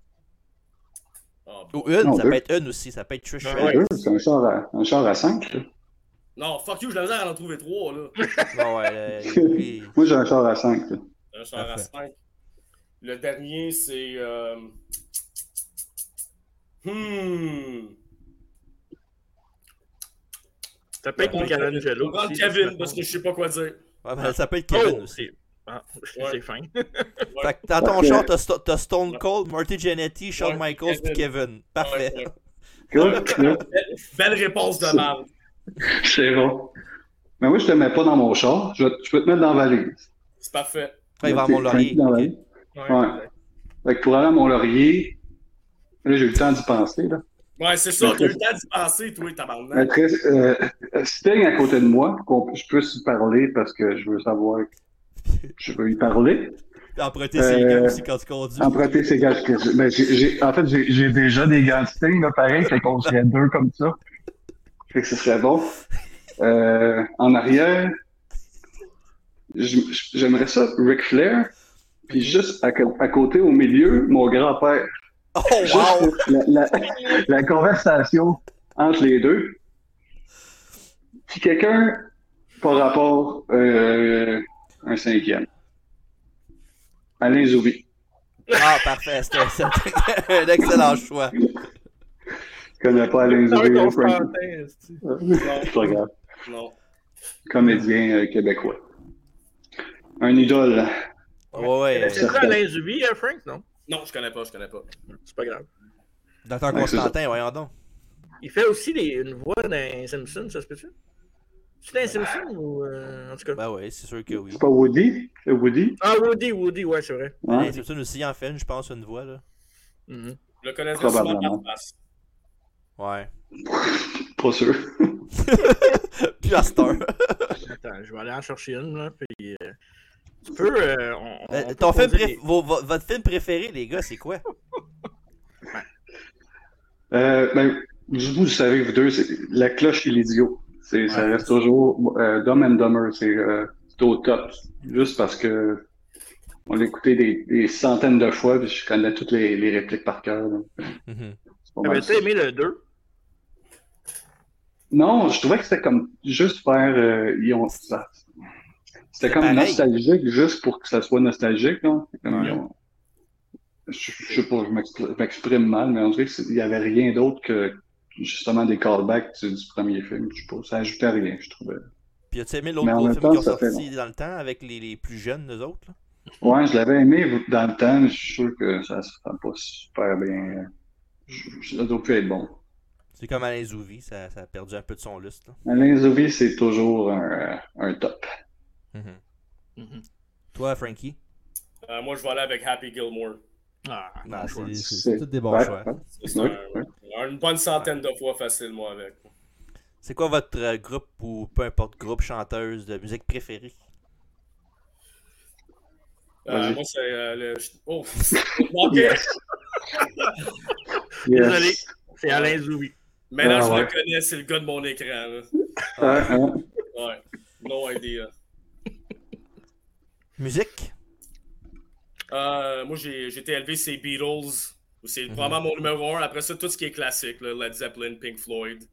Oh, ou une, non, ça deux. peut être une aussi, ça peut être Trish. C'est un char à 5. Non, fuck you, j'ai la misère à en trouver 3 là. Bon, ouais, lui... Moi j'ai un char à 5. Un char à 5. Le dernier, c'est. Ça peut être Michelangelo. On va prendre Kevin parce que je sais pas quoi dire. Ouais, ben, ça peut être Kevin aussi. C'est fin. Fait que dans ton char, t'as Stone Cold, Marty Jannetty, Shawn Michaels et Kevin. Parfait. Belle réponse de mal. C'est bon. Mais moi, je te mets pas dans mon char. Je peux te mettre dans la valise. C'est parfait. Ouais, il va à Mont-Laurier. Okay. Ouais. Fait que pour aller à Mont-Laurier, là, j'ai eu le temps d'y penser. Là. Ouais, c'est ça. T'as eu le temps d'y penser, toi, tabarnak. Sting à côté de moi, qu'on je puisse y parler parce que je veux savoir. Je veux y parler. Emprunter ses gants aussi quand tu conduis. Emprunter ses gants. Ben, en fait, j'ai déjà des gants de Sting, là, pareil, fait qu'on serait deux comme ça. Fait que ce serait bon. En arrière, j'aimerais ça, Ric Flair, puis juste à côté, au milieu, mon grand-père. Oh, wow! La conversation entre les deux. Puis quelqu'un, par rapport un 5e. Alain Zoubi. Ah, parfait. C'était un excellent choix. Je connais pas Alain Zoubi. C'est pas grave. Non. Comédien québécois. Un idole. Ouais. C'est ça Alain Zoubi, Frank, non? Non, je connais pas. C'est pas grave. Docteur Constantin, voyons donc. Il fait aussi une voix dans Simpson, ça se peut-tu? C'est dans Simpson ou en tout cas? Ben ouais, c'est sûr que oui. C'est pas Woody? C'est Woody? Ah, Woody, ouais, c'est vrai. Ouais. Simpson aussi en fait, je pense, une voix, là. Je le connaissais souvent par face. Ouais. Pas sûr. Puis à cette heure. Attends, je vais aller en chercher une, là, puis... Tu peux... Votre film préféré, les gars, c'est quoi? Ben, vous savez, vous deux, c'est La Cloche et l'Idiot. Ça reste toujours Dumb and Dumber, c'est au top. Juste parce que on l'a écouté des centaines de fois, puis je connais toutes les répliques par cœur. Avais-tu aimé le 2? Non, je trouvais que c'était comme juste faire... c'était comme pareil. Nostalgique, juste pour que ça soit nostalgique. Là. Comme je sais pas, je m'exprime mal, mais on dirait qu'il n'y avait rien d'autre que justement des callbacks du premier film. Je sais pas, ça ajoutait rien, je trouvais. Puis as-tu aimé l'autre film qui ont sorti dans le temps avec les plus jeunes, eux autres? Là? Ouais, je l'avais aimé dans le temps, mais je suis sûr que ça se rend pas super bien. Ça doit plus être bon. C'est comme Alain Zouvi, ça a perdu un peu de son lustre. Là. Alain Zouvi, c'est toujours un top. Toi, Frankie? Moi, je vais aller avec Happy Gilmore. Ah, c'est tous des bons choix. C'est une bonne centaine de fois facile, moi, avec. C'est quoi votre groupe ou peu importe groupe chanteuse de musique préférée? Moi, c'est le... Oh! Désolé, c'est Alain Zoubi. Mais là, je le connais, c'est le gars de mon écran. Là. Ouais, no idea. Musique? Moi, j'ai été élevé, c'est Beatles. C'est vraiment mon numéro 1. Après ça, tout ce qui est classique, là, Led Zeppelin, Pink Floyd.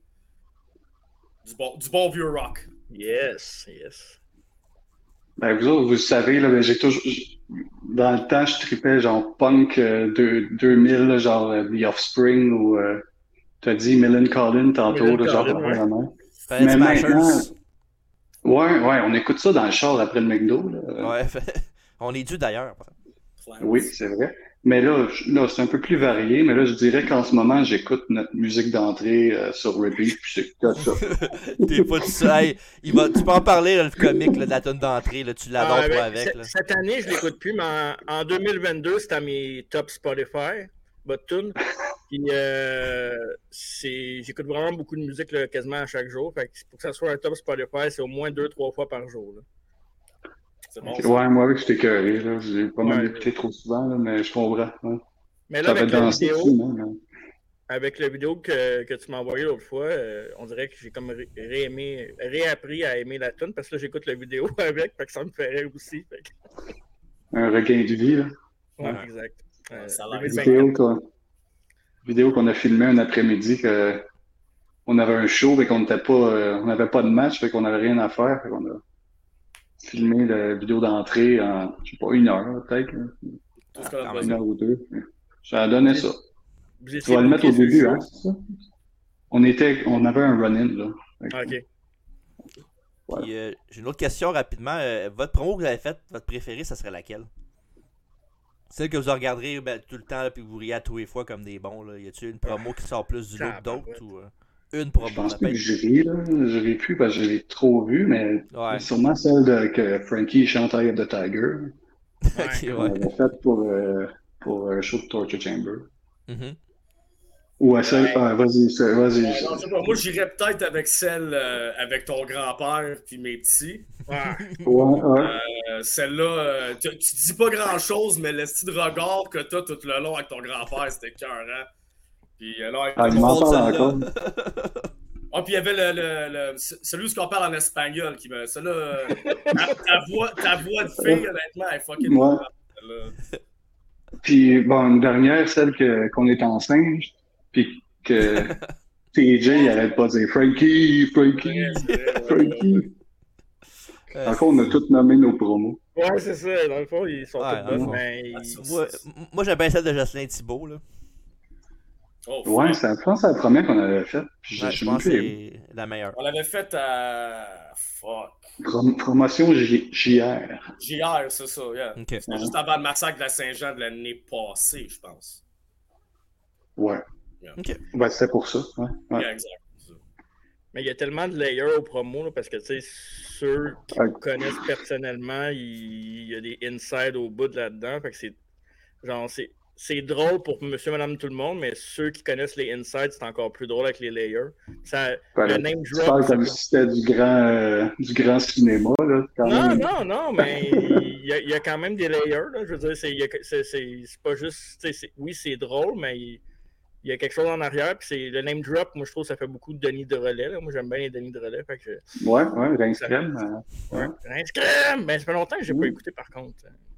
Du bon vieux rock. Yes. Ben, vous autres, vous savez, là, j'ai toujours... Dans le temps, je tripais genre punk 2000, genre The Offspring ou t'as dit Millen Collin tantôt, genre vraiment. Mais maintenant... Ouais, on écoute ça dans le char après le McDo. Là. Ouais, on est dû d'ailleurs. Oui, c'est vrai. Mais là, c'est un peu plus varié, mais là, je dirais qu'en ce moment, j'écoute notre musique d'entrée sur repeat, puis c'est que ça. T'es pas tout ça. Hey, tu peux en parler, là, le comique là, de la tune d'entrée, là, tu l'adores toi avec. Là. Cette année, je l'écoute plus, mais en 2022, c'était à mes top Spotify, votre tune. Puis j'écoute vraiment beaucoup de musique là, quasiment à chaque jour. Fait que pour que ça soit un top Spotify, c'est au moins 2-3 fois par jour. Là. C'est bon, ouais, moi avec j'étais écœuré, là. J'ai pas mal écouté trop souvent, là, mais je comprends. Ouais. Mais là, avec la vidéo, avec la vidéo que tu m'as envoyée l'autre fois, on dirait que j'ai comme réappris à aimer la tune parce que là, j'écoute la vidéo avec, fait que ça me ferait aussi. Fait que... Un regain de vie, là. Ouais, exact. Vidéo qu'on a filmé un après-midi que on avait un show, mais qu'on n'avait pas de match, fait qu'on n'avait rien à faire, fait qu'on a filmé la vidéo d'entrée en, je sais pas, 1 heure, peut-être. Une heure ou 2. Ça a donné ça. Tu vas le mettre au début, hein, c'est ça? On avait un run-in, là. OK. Voilà. Puis, j'ai une autre question rapidement. Votre promo que vous avez faite, votre préférée, ça serait laquelle? Celle que vous regarderez tout le temps, puis vous riez à tous les fois comme des bons. Là. Y a-t-il une promo qui sort plus du lot que d'autres? Ou, une promo? Je pense pas que je ris, là. Je ris plus parce que je l'ai trop vu, mais sûrement celle que Frankie chante Eye of the Tiger. Okay, on avait faite pour un show de Torture Chamber. Mm-hmm. Ou celle. Vas-y. Non, je sais pas, moi, j'irais peut-être avec celle avec ton grand-père puis mes petits. Celle-là, tu dis pas grand-chose, mais le style de regard que t'as tout le long avec ton grand-père, c'était écœurant. Puis là, il m'en parle encore. Ah, puis il y avait celui qu'on parle en espagnol qui me. Celle-là, ta voix de fille, honnêtement, elle est fucking bonne. Puis, bon, une dernière, celle qu'on est en singe, puis que TJ, il arrête pas de dire Frankie. Encore, on a tous nommé nos promos. Ouais, c'est ça. Dans le fond, ils sont tous bonnes. Mais moi, j'aime bien celle de Jocelyn Thibault, là. Oh, ouais, je pense que c'est la première qu'on avait faite. Je pense que c'est la meilleure. On l'avait faite à... Fuck. Promotion JR. JR, c'est ça, yeah. Okay. C'était juste avant le massacre de la Saint-Jean de l'année passée, je pense. Ouais. Yeah. Okay. Ouais, c'était pour ça. Ouais. Yeah, exact. Mais il y a tellement de layers au promo, là, parce que, tu sais, ceux qui me connaissent personnellement, il y a des insides au bout de là-dedans. Fait que c'est... Genre, c'est drôle pour monsieur, madame, tout le monde, mais ceux qui connaissent les insides, c'est encore plus drôle avec les layers. Le name drop. Tu parles comme si c'était du grand cinéma, là. Non, mais il y a quand même des layers, là. Je veux dire, c'est pas juste. Oui, c'est drôle, mais il y a quelque chose en arrière. Puis c'est le name drop, moi, je trouve que ça fait beaucoup de Denis de relais. Là. Moi, j'aime bien les Denis de relais. Fait que ouais, Rince Crème. Rince Crème! Ben, ça fait longtemps que j'ai pas écouté, par contre.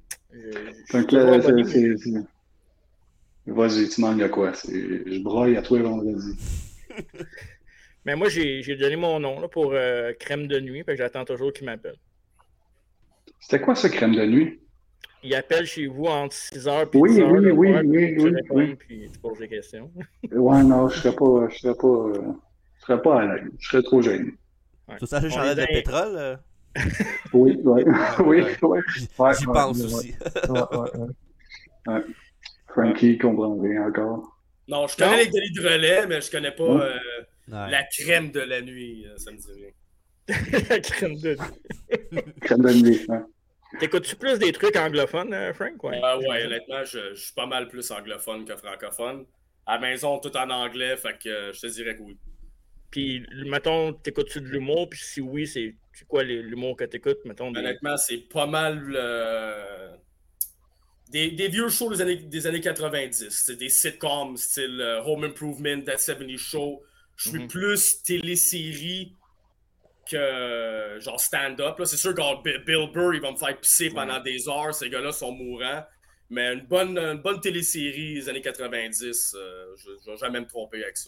Vas-y, tu demandes de quoi? Je broille à toi vendredi. Mais moi, j'ai donné mon nom là, pour Crème de nuit, fait que j'attends toujours qu'il m'appelle. C'était quoi ça, Crème de nuit? Il appelle chez vous entre 6h et 10h. Oui. Puis tu poses des questions. Ouais, non, je serais pas à l'aise. Je serais trop gêné. Ouais. Tu sais, chandelle de pétrole? Oui. J'y pense aussi. Ouais. Frankie comprendrait encore. Non, je connais les délits de relais, mais je connais pas la crème de la nuit. Ça me dit rien. La crème de nuit. Crème de nuit, ouais. T'écoutes-tu plus des trucs anglophones, Frank? Ouais, honnêtement, je suis pas mal plus anglophone que francophone. À la maison, tout en anglais, fait que je te dirais que oui. Puis, mettons, t'écoutes-tu de l'humour? Puis si oui, c'est quoi l'humour que t'écoutes? Honnêtement, c'est pas mal... Des vieux shows des années 90. C'est des sitcoms style Home Improvement, That 70 Show. Je suis plus télésérie que genre stand-up. Là. C'est sûr que Bill Burr, il va me faire pisser pendant des heures. Ces gars-là sont mourants. Mais une bonne télésérie des années 90, je vais jamais me tromper avec ça.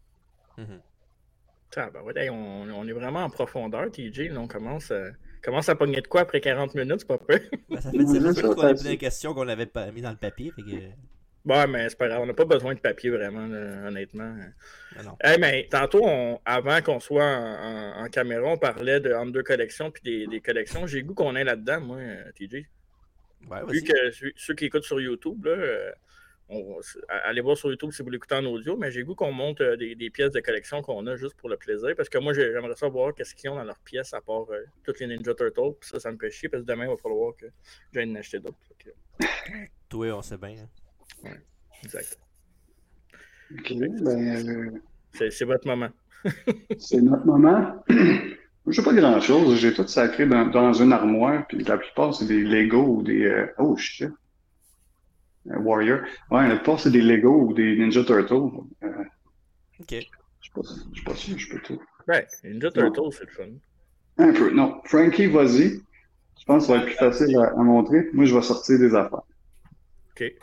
On est vraiment en profondeur, TJ. Là, on commence à pogner de quoi après 40 minutes, c'est pas peu. Ça fait 10 minutes qu'on a posé des questions qu'on avait pas mis dans le papier. Fait que... Bon, mais c'est pas grave, on n'a pas besoin de papier vraiment, là, honnêtement. Mais tantôt, avant qu'on soit en caméra, on parlait de entre deux collections puis des collections. J'ai le goût qu'on est là-dedans, moi, TJ. Ouais, Vu que ceux qui écoutent sur YouTube, là, allez voir sur YouTube si vous l'écoutez en audio, mais j'ai le goût qu'on monte des pièces de collection qu'on a juste pour le plaisir. Parce que moi, j'aimerais savoir qu'est-ce qu'ils ont dans leurs pièces à part toutes les Ninja Turtles. Puis ça me fait chier parce que demain, il va falloir que j'aille en acheter d'autres. Toi, on sait bien. Hein. Ouais, exact. OK, ben... C'est votre moment. C'est notre moment. Je sais pas grand-chose. J'ai tout sacré dans une armoire, puis la plupart, c'est des Lego ou des... Oh, shit! Warrior. Ouais, la plupart, c'est des Lego ou des Ninja Turtles. OK. Je suis pas sûr, je peux tout. Ouais, Ninja Turtles, c'est le fun. Un peu, non. Frankie, vas-y. Je pense que ça va être plus facile à montrer. Moi, je vais sortir des affaires. OK.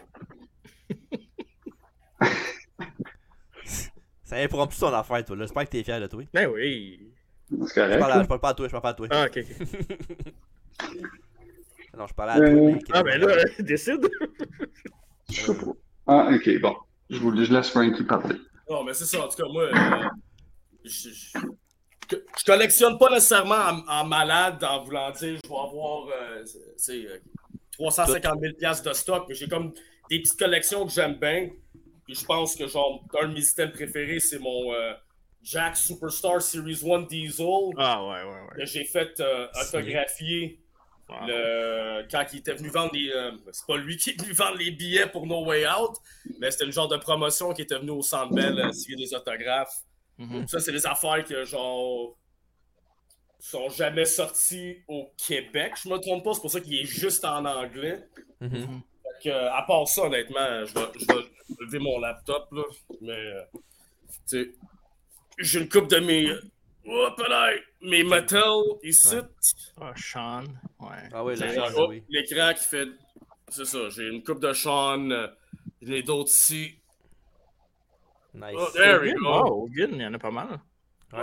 Ça impromptu ton affaire, toi. J'espère que t'es fier de toi. Ben oui. C'est correct. Je parle pas à toi, Ah, OK. Non, je parlais à toi. Mais... Ah, ben là, décide. Je sais pas. Ah, OK, bon. Je laisse Frankie parler. Non, mais c'est ça. En tout cas, moi, je collectionne pas nécessairement en malade en voulant dire je vais avoir 350 000 $ de stock, mais j'ai comme des petites collections que j'aime bien. Puis je pense que genre un de mes items préférés, c'est mon Jack Superstar Series 1 Diesel. Ah ouais. Que j'ai fait autographier quand il était venu vendre les... c'est pas lui qui est venu vendre les billets pour No Way Out, mais c'était une genre de promotion qui était venu au Centre Bell signer des autographes. Ça, c'est des affaires que genre sont jamais sorties au Québec, je me trompe pas, c'est pour ça qu'il est juste en anglais. Fait que, à part ça, honnêtement, je vais lever mon laptop, là, mais tu sais, j'ai une coupe de mes Mattel ici. Ah, Sean, ouais. Ah oui, oui. L'écran qui fait... C'est ça, j'ai une coupe de Sean, j'en ai d'autres ici. Nice. Oh, there we go. Oh, Hogan, il y en a pas mal. Ouais.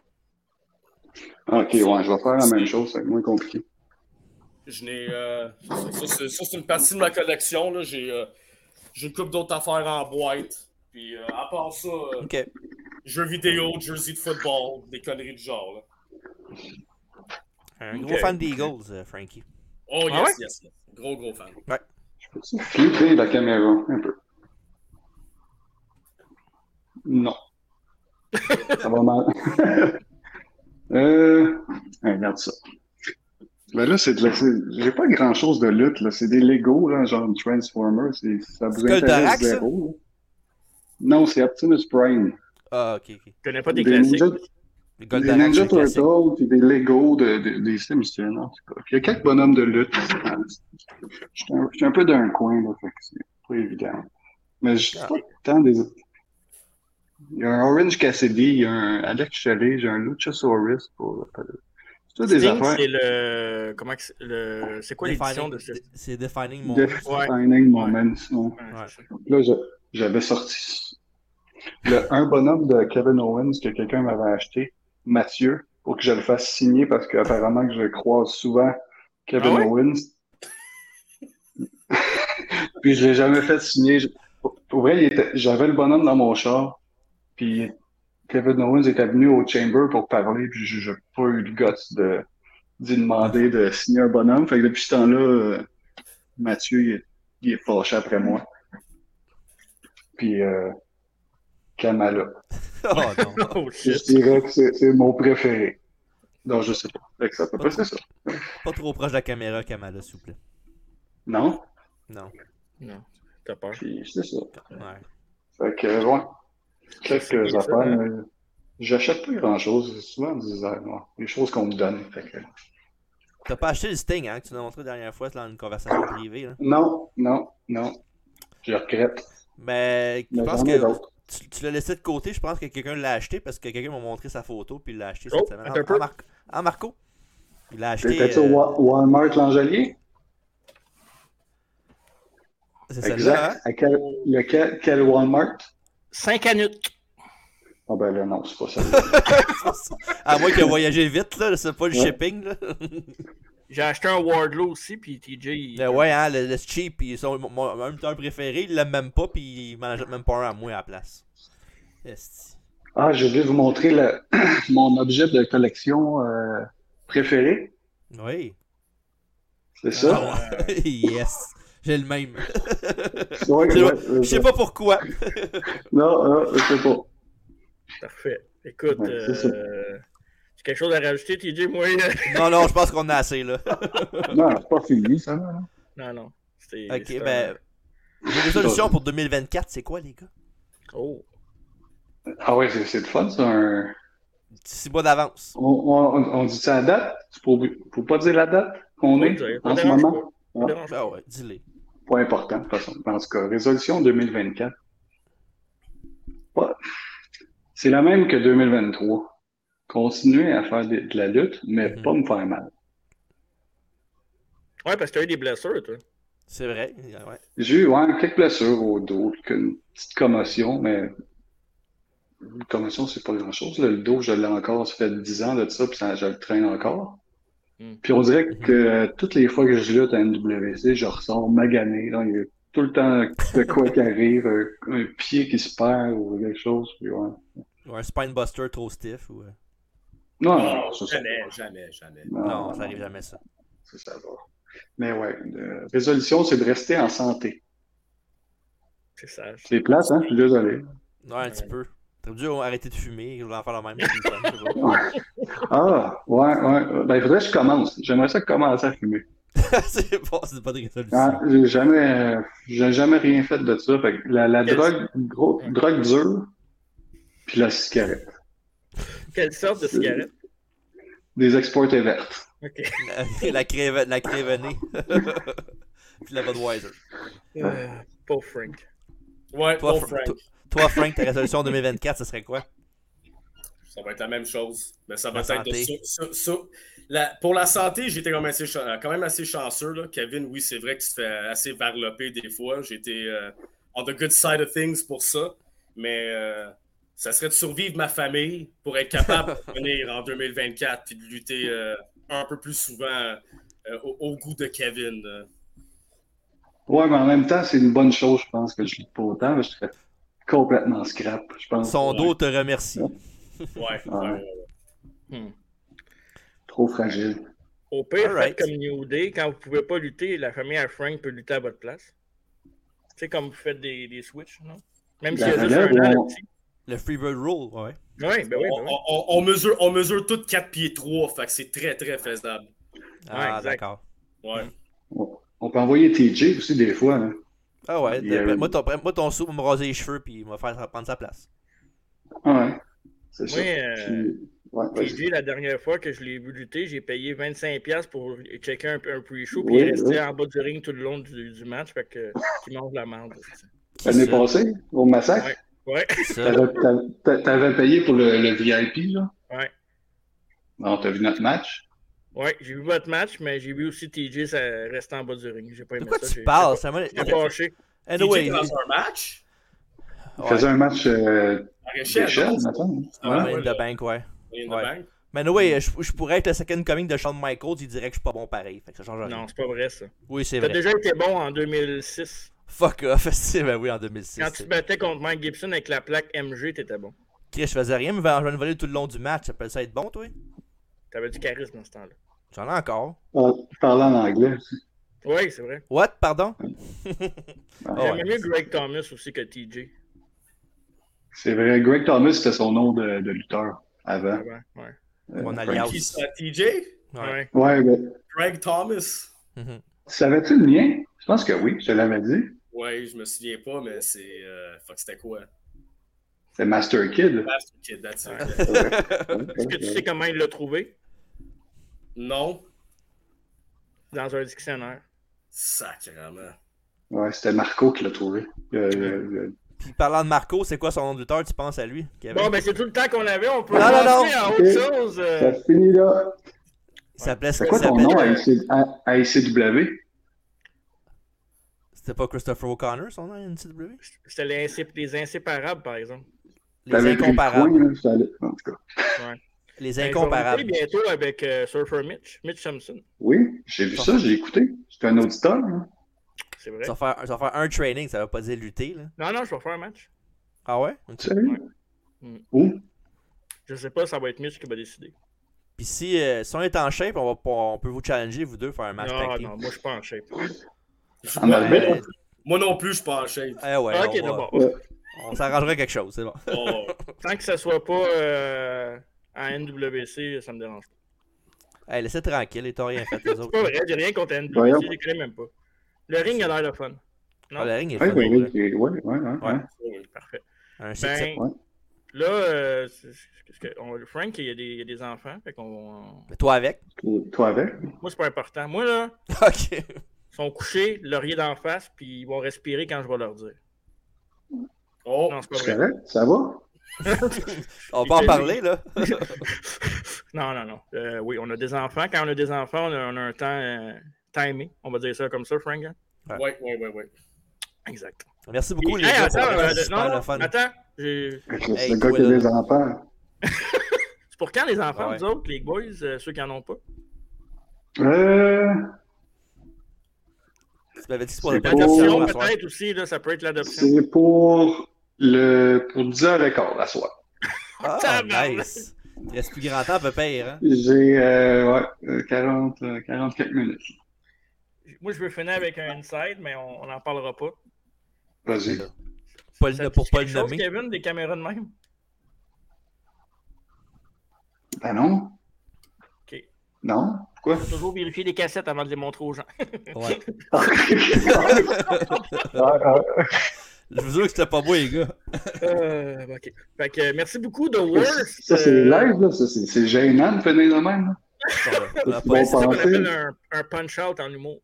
OK, ouais, je vais faire la même chose, c'est moins compliqué. Je n'ai... ça, c'est une partie de ma collection, là. J'ai une couple d'autres affaires en boîte. Puis, à part ça, OK. jeux vidéo, jersey de football, des conneries du genre, là. Un gros fan des Eagles, Frankie. Oh, yes, yes. Gros fan. Ouais. Je peux flipper la caméra un peu. Non. Ça va mal. Regarde ça. Ben là, j'ai pas grand-chose de lutte, là. C'est des Lego, là, genre Transformers. Ça vous intéresse zéro, là. Non, c'est Optimus Prime. Ah, ok. Je connais pas des classiques. Des Ninja Turtles et des Lego des Sims, en tout cas. Il y a quelques bonhommes de lutte. Je suis un peu d'un coin, là, fait que c'est pas évident. Mais je sais pas tant des... Il y a un Orange Cassidy, il y a un Alex Shelley, j'ai un Luchasaurus pour... C'est tout des affaires. C'est le... Comment que c'est quoi l'édition de ce... C'est Defining Moments. Defining Moments. Ouais. Là, j'avais sorti un bonhomme de Kevin Owens que quelqu'un m'avait acheté, Mathieu, pour que je le fasse signer parce qu'apparemment que je croise souvent Kevin Owens. Puis je l'ai jamais fait signer. Pour vrai, j'avais le bonhomme dans mon char. Puis Kevin Owens était venu au Chamber pour parler, puis j'ai pas eu le guts d'y demander de signer un bonhomme. Fait que depuis ce temps-là, Mathieu, il est fâché après moi. Puis Kamala. Oh non. Oh, shit. Je dirais que c'est mon préféré. Non, je sais pas. Fait que ça peut pas c'est ça. Pas trop proche de la caméra, Kamala, s'il vous plaît. Non? Non. Non, t'as peur. Puis c'est ça. Ouais. Fait que, ouais. Quelques affaires, mais j'achète pas grand-chose. C'est souvent des choses qu'on me donne. Fait que... T'as pas acheté le Sting, hein, que tu nous as montré la dernière fois dans une conversation privée, là? Non. Je regrette. Mais je Mais pense j'en ai que d'autres. tu l'as laissé de côté. Je pense que quelqu'un l'a acheté parce que quelqu'un m'a montré sa photo puis il l'a acheté Oh, cette semaine. attends un peu. Marco? Il l'a acheté. C'était-tu Walmart Langelier? C'est celle-là, hein? Exact. Quel Walmart? 5 minutes. Ah ben là, non, c'est pas ça. À moins qu'il a voyagé vite, là. C'est pas le shipping, là. J'ai acheté un Wardlow aussi, puis TJ... Ouais, hein, le cheap, pis mon lutteur préféré, il l'aime même pas, pis il m'en jette même pas un à moi à la place. Esti. Ah, je vais vous montrer mon objet de collection préféré. Oui. C'est ça? Yes. J'ai le même. Ouais, Je sais pas pourquoi. Non, je sais pas. Parfait. Écoute, j'ai quelque chose à rajouter, TJ, moi? Non, je pense qu'on a assez, là. Non, c'est pas fini, ça. Non. Ok, ben. Les résolutions pour 2024, c'est quoi, les gars? Oh. Ah ouais, c'est le fun, ça. 6 mois d'avance. On dit ça à date? Faut pas dire la date qu'on est en ce moment? Ben ouais, dis-le. Pas important, de toute façon. En tout cas, résolution 2024. C'est la même que 2023. Continuer à faire de la lutte, mais pas me faire mal. Ouais, parce que tu as eu des blessures, toi. C'est vrai, ouais. J'ai eu quelques blessures au dos, une petite commotion, mais une commotion, c'est pas grand-chose. Le dos, je l'ai encore, ça fait 10 ans de ça, puis je le traîne encore. Puis on dirait que toutes les fois que je lutte à NWC, je ressors magané. Là, il y a tout le temps de quoi qui arrive, un pied qui se perd ou quelque chose. Puis Ou un spinebuster trop stiff. Ou... Non, jamais. Non, ça arrive jamais, ça. Ça va. Mais ouais, la résolution, c'est de rester en santé. C'est sage. C'est plate, hein? Je suis désolé. Ouais, un petit peu. T'as dû arrêter de fumer, je voulais en faire la même. Ouais. Ben, il faudrait que je commence. J'aimerais ça commencer à fumer. C'est pas de résolution. J'ai jamais rien fait de ça. Fait que la drogue dure, puis la cigarette. Quelle sorte de cigarette? Des exportées vertes. OK. la Crévenée. Puis la Budweiser. Pauvre Frank. Ouais, pauvre Frank. Toi, Frank, ta résolution 2024, ce serait quoi? Ça va être la même chose. Mais ça va être pour la santé, j'étais quand même assez chanceux. Là. Kevin, oui, c'est vrai que tu te fais assez varloper des fois. J'étais on the good side of things pour ça. Mais ça serait de survivre ma famille pour être capable de venir en 2024 et de lutter un peu plus souvent au goût de Kevin. Ouais, mais en même temps, c'est une bonne chose, je pense, que je lutte pas autant. Je serais complètement scrap, je pense. Son dos te remercie. Ouais. Trop fragile. Au pire, faites comme New Day, quand vous pouvez pas lutter, la famille à Frank peut lutter à votre place. Tu sais, comme vous faites des switches, non? Même s'il y a juste un an, le petit. Le Freebird Rule, ouais. Oui. On mesure toutes 4 pieds 3, fait que c'est très, très faisable. Ah, d'accord. Ouais. On peut envoyer TJ aussi des fois. Hein. Ah ouais, moi ton sou va me raser les cheveux puis il va faire prendre sa place. Ouais, c'est ça. TJ, la dernière fois que je l'ai vu lutter, j'ai payé 25$ pour checker un pre-show, puis il restait en bas du ring tout le long du match, fait que qu'il mange la merde. L'année passée, au massacre? Ouais. T'avais payé pour le VIP, là? Ouais. Non, t'as vu notre match? Ouais, j'ai vu votre match, mais j'ai vu aussi TJ rester en bas du ring. J'ai pas aimé ça. De quoi tu parles? Ça m'a fâché. TJ dans un match? Il faisait un match d'échelle, maintenant. In the Bank, ouais. Mais anyway, je pourrais être le second coming de Shawn Michaels, il dirait que je suis pas bon pareil. Fait que ça change rien. Non, c'est pas vrai, ça. Oui, c'est vrai. T'as déjà été bon en 2006. Fuck off, ben oui, en 2006. Quand tu te battais contre Mike Gibson avec la plaque MG, t'étais bon. Chris, je faisais rien, mais je vais voler tout le long du match. Ça peut ça être bon, toi? T'avais du charisme dans ce temps-là. J'en ai encore. Je parlais en anglais aussi. Oui, c'est vrai. What? Pardon? J'aimais mieux Greg Thomas aussi que TJ. C'est vrai, Greg Thomas, c'était son nom de lutteur avant. Mon alias. Qui c'est TJ? Ouais, Greg Thomas. Savais-tu le lien? Je pense que oui, je te l'avais dit. Ouais, je me souviens pas, mais c'est. C'était quoi? C'est Master Kid. Master Kid, that's it. Est-ce que tu sais comment il l'a trouvé? Non. Dans un dictionnaire. Sacrément. Ouais, c'était Marco qui l'a trouvé. Puis parlant de Marco, c'est quoi son nom de lutteur? Tu penses à lui? Kevin? Bon, ben c'est tout le temps qu'on avait. On peut passer à autre chose. Ça finit là. C'est quoi ton nom à ICW? C'était pas Christopher O'Connor, son nom à ICW? C'était les inséparables, par exemple. Les incomparables. En tout cas. Ouais. Les incomparables. On va bientôt avec Surfer Mitch Thompson. Oui, j'ai vu ça, j'ai écouté. J'étais un auditeur. Hein. C'est vrai. Ça va faire un training, ça va pas dire lutter. Là. Non, je vais faire un match. Ah ouais? Sérieux? Ouais. Où? Je sais pas, ça va être Mitch qui va décider. Puis si on est en shape, on peut vous challenger, vous deux, faire un match tag team. Non, moi je suis pas en shape. Moi non plus, je suis pas en shape. Ouais, Ok, d'abord. On s'arrangera quelque chose, c'est bon. Oh. Tant que ça soit pas à NWC, ça me dérange pas. Laissez tranquille, ils t'ont rien fait, les C'est autres. pas vrai, j'ai rien contre NWC, Voyons. je les connais même pas. Le ring a l'air de fun. Non? Le ring est Oui, fun. oui, pour vrai. oui. Oui, parfait. Un 6-7. Ben, là, Frank, il y a des enfants, fait qu'on... Mais toi avec? Toi avec? Moi, c'est pas important. Moi, là, Ok. ils sont couchés, laurier d'en face, puis ils vont respirer quand je vais leur dire. Oh. Non, c'est pas C'est vrai. correct? Ça va? On va en parler, là. Non. Oui, on a des enfants. Quand on a des enfants, on a un temps timé. On va dire ça comme ça, Frank. Hein? Oui. Exact. Merci beaucoup, Et, les gars. attends, C'est super le fun. attends. C'est Hey, le gars toi, qui a là. des enfants. C'est pour quand les enfants, Ouais. vous autres, les boys, ceux qui en ont pas? Tu m'avais dit que c'est pour C'est le pour- podcast L'adoption, à soir. peut-être aussi, là, ça peut être l'adoption. C'est pour 10h15 à soir. Ah, Tabarnak. nice. Il reste plus grand temps, pépère, hein? J'ai 44 minutes. Moi, je veux finir avec un inside, mais on n'en parlera pas. Vas-y. Ça Pour dit pas le quelque chose, nommer. Kevin, des caméras de même? Ben non. OK. Non? Pourquoi? Faut toujours vérifier les cassettes avant de les montrer aux gens. Ouais. Ah, Je vous jure que c'était pas beau, les gars. OK. Fait que merci beaucoup, The Worst. Ça, c'est live, là. Ça, c'est gênant de finir de même. Là. On a Bon, pas- C'est ça qu'on pensé. appelle un punch-out en humour.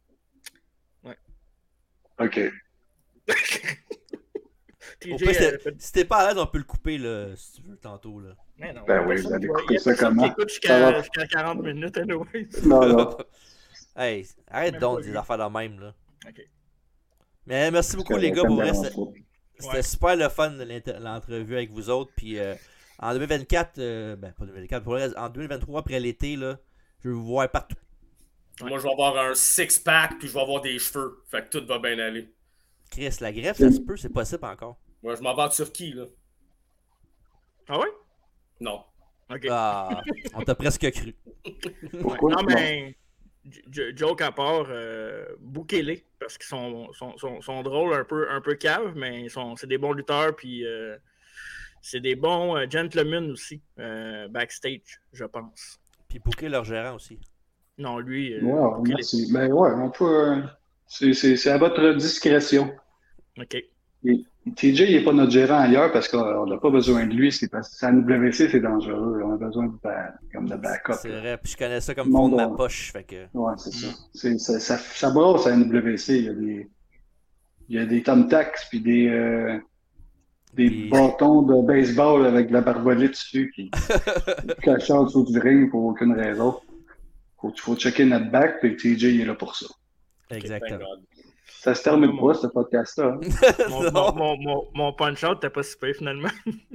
OK. TJ, Au pire, fait- si t'es pas à l'aise, on peut le couper, là, si tu veux, tantôt, là. Mais non, Ben y a oui, personne vous allez qui va- couper y a ça personne comment? qui écoute Ça va. jusqu'à 40 minutes, anyway. Non, non. Hey, arrête Même donc pas des vu. affaires de même, là. OK. Mais merci beaucoup, Ça les gars, pour vrai. dérange pas. C'était Ouais. super le fun, l'entrevue avec vous autres. Puis en 2024, ben pas 2024, pour le reste, en 2023, après l'été, là, je vais vous voir partout. Moi, je vais avoir un six-pack, puis je vais avoir des cheveux. Fait que tout va bien aller. Chris, la greffe, ça se peut, c'est possible encore. Moi, je m'en vais en Turquie, là. Ah ouais? Non. OK. Ah, on t'a presque cru. Pourquoi? Non, mais joke à part, bouquez-les parce qu'ils sont drôles, un peu caves, mais c'est des bons lutteurs, puis c'est des bons gentlemen aussi, backstage, je pense. Puis booker leur gérant aussi. Non, lui, Wow, bouquez-les. merci. Ben ouais, on peut. C'est à votre discrétion. OK. TJ, il n'est pas notre gérant ailleurs parce qu'on n'a pas besoin de lui. C'est parce que à WC, c'est dangereux. On a besoin comme de backup. C'est là. vrai, puis je connais ça comme fond de ma Bon, poche, fait que... Ouais, c'est ça. Ça brosse à NWC. Il y a des thumbtacks puis des Puis- bâtons de baseball avec de la barbolette dessus qui cachent en dessous du ring pour aucune raison. Faut checker notre back, puis TJ il est là pour ça. Thank Exactement. God. Ça se termine pas, ce podcast-là. Hein. Mon punch-out t'es pas si pire, finalement.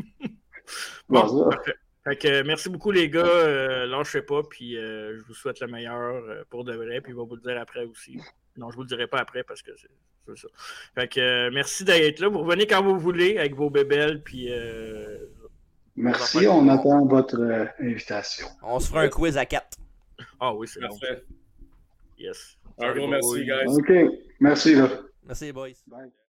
Bon, Bon, ça. parfait. Fait que merci beaucoup, les gars. Lâchez pas, puis je vous souhaite le meilleur pour de vrai, puis je vais vous le dire après aussi. Non, je vous le dirai pas après parce que c'est ça. Fait que merci d'être là. Vous revenez quand vous voulez avec vos bébelles, puis Merci, on attend votre invitation. On se fera un quiz à 4. ah oui, c'est bon. Parfait. Yes. Un gros merci, guys. OK. Merci, là. Merci, les boys. Bye.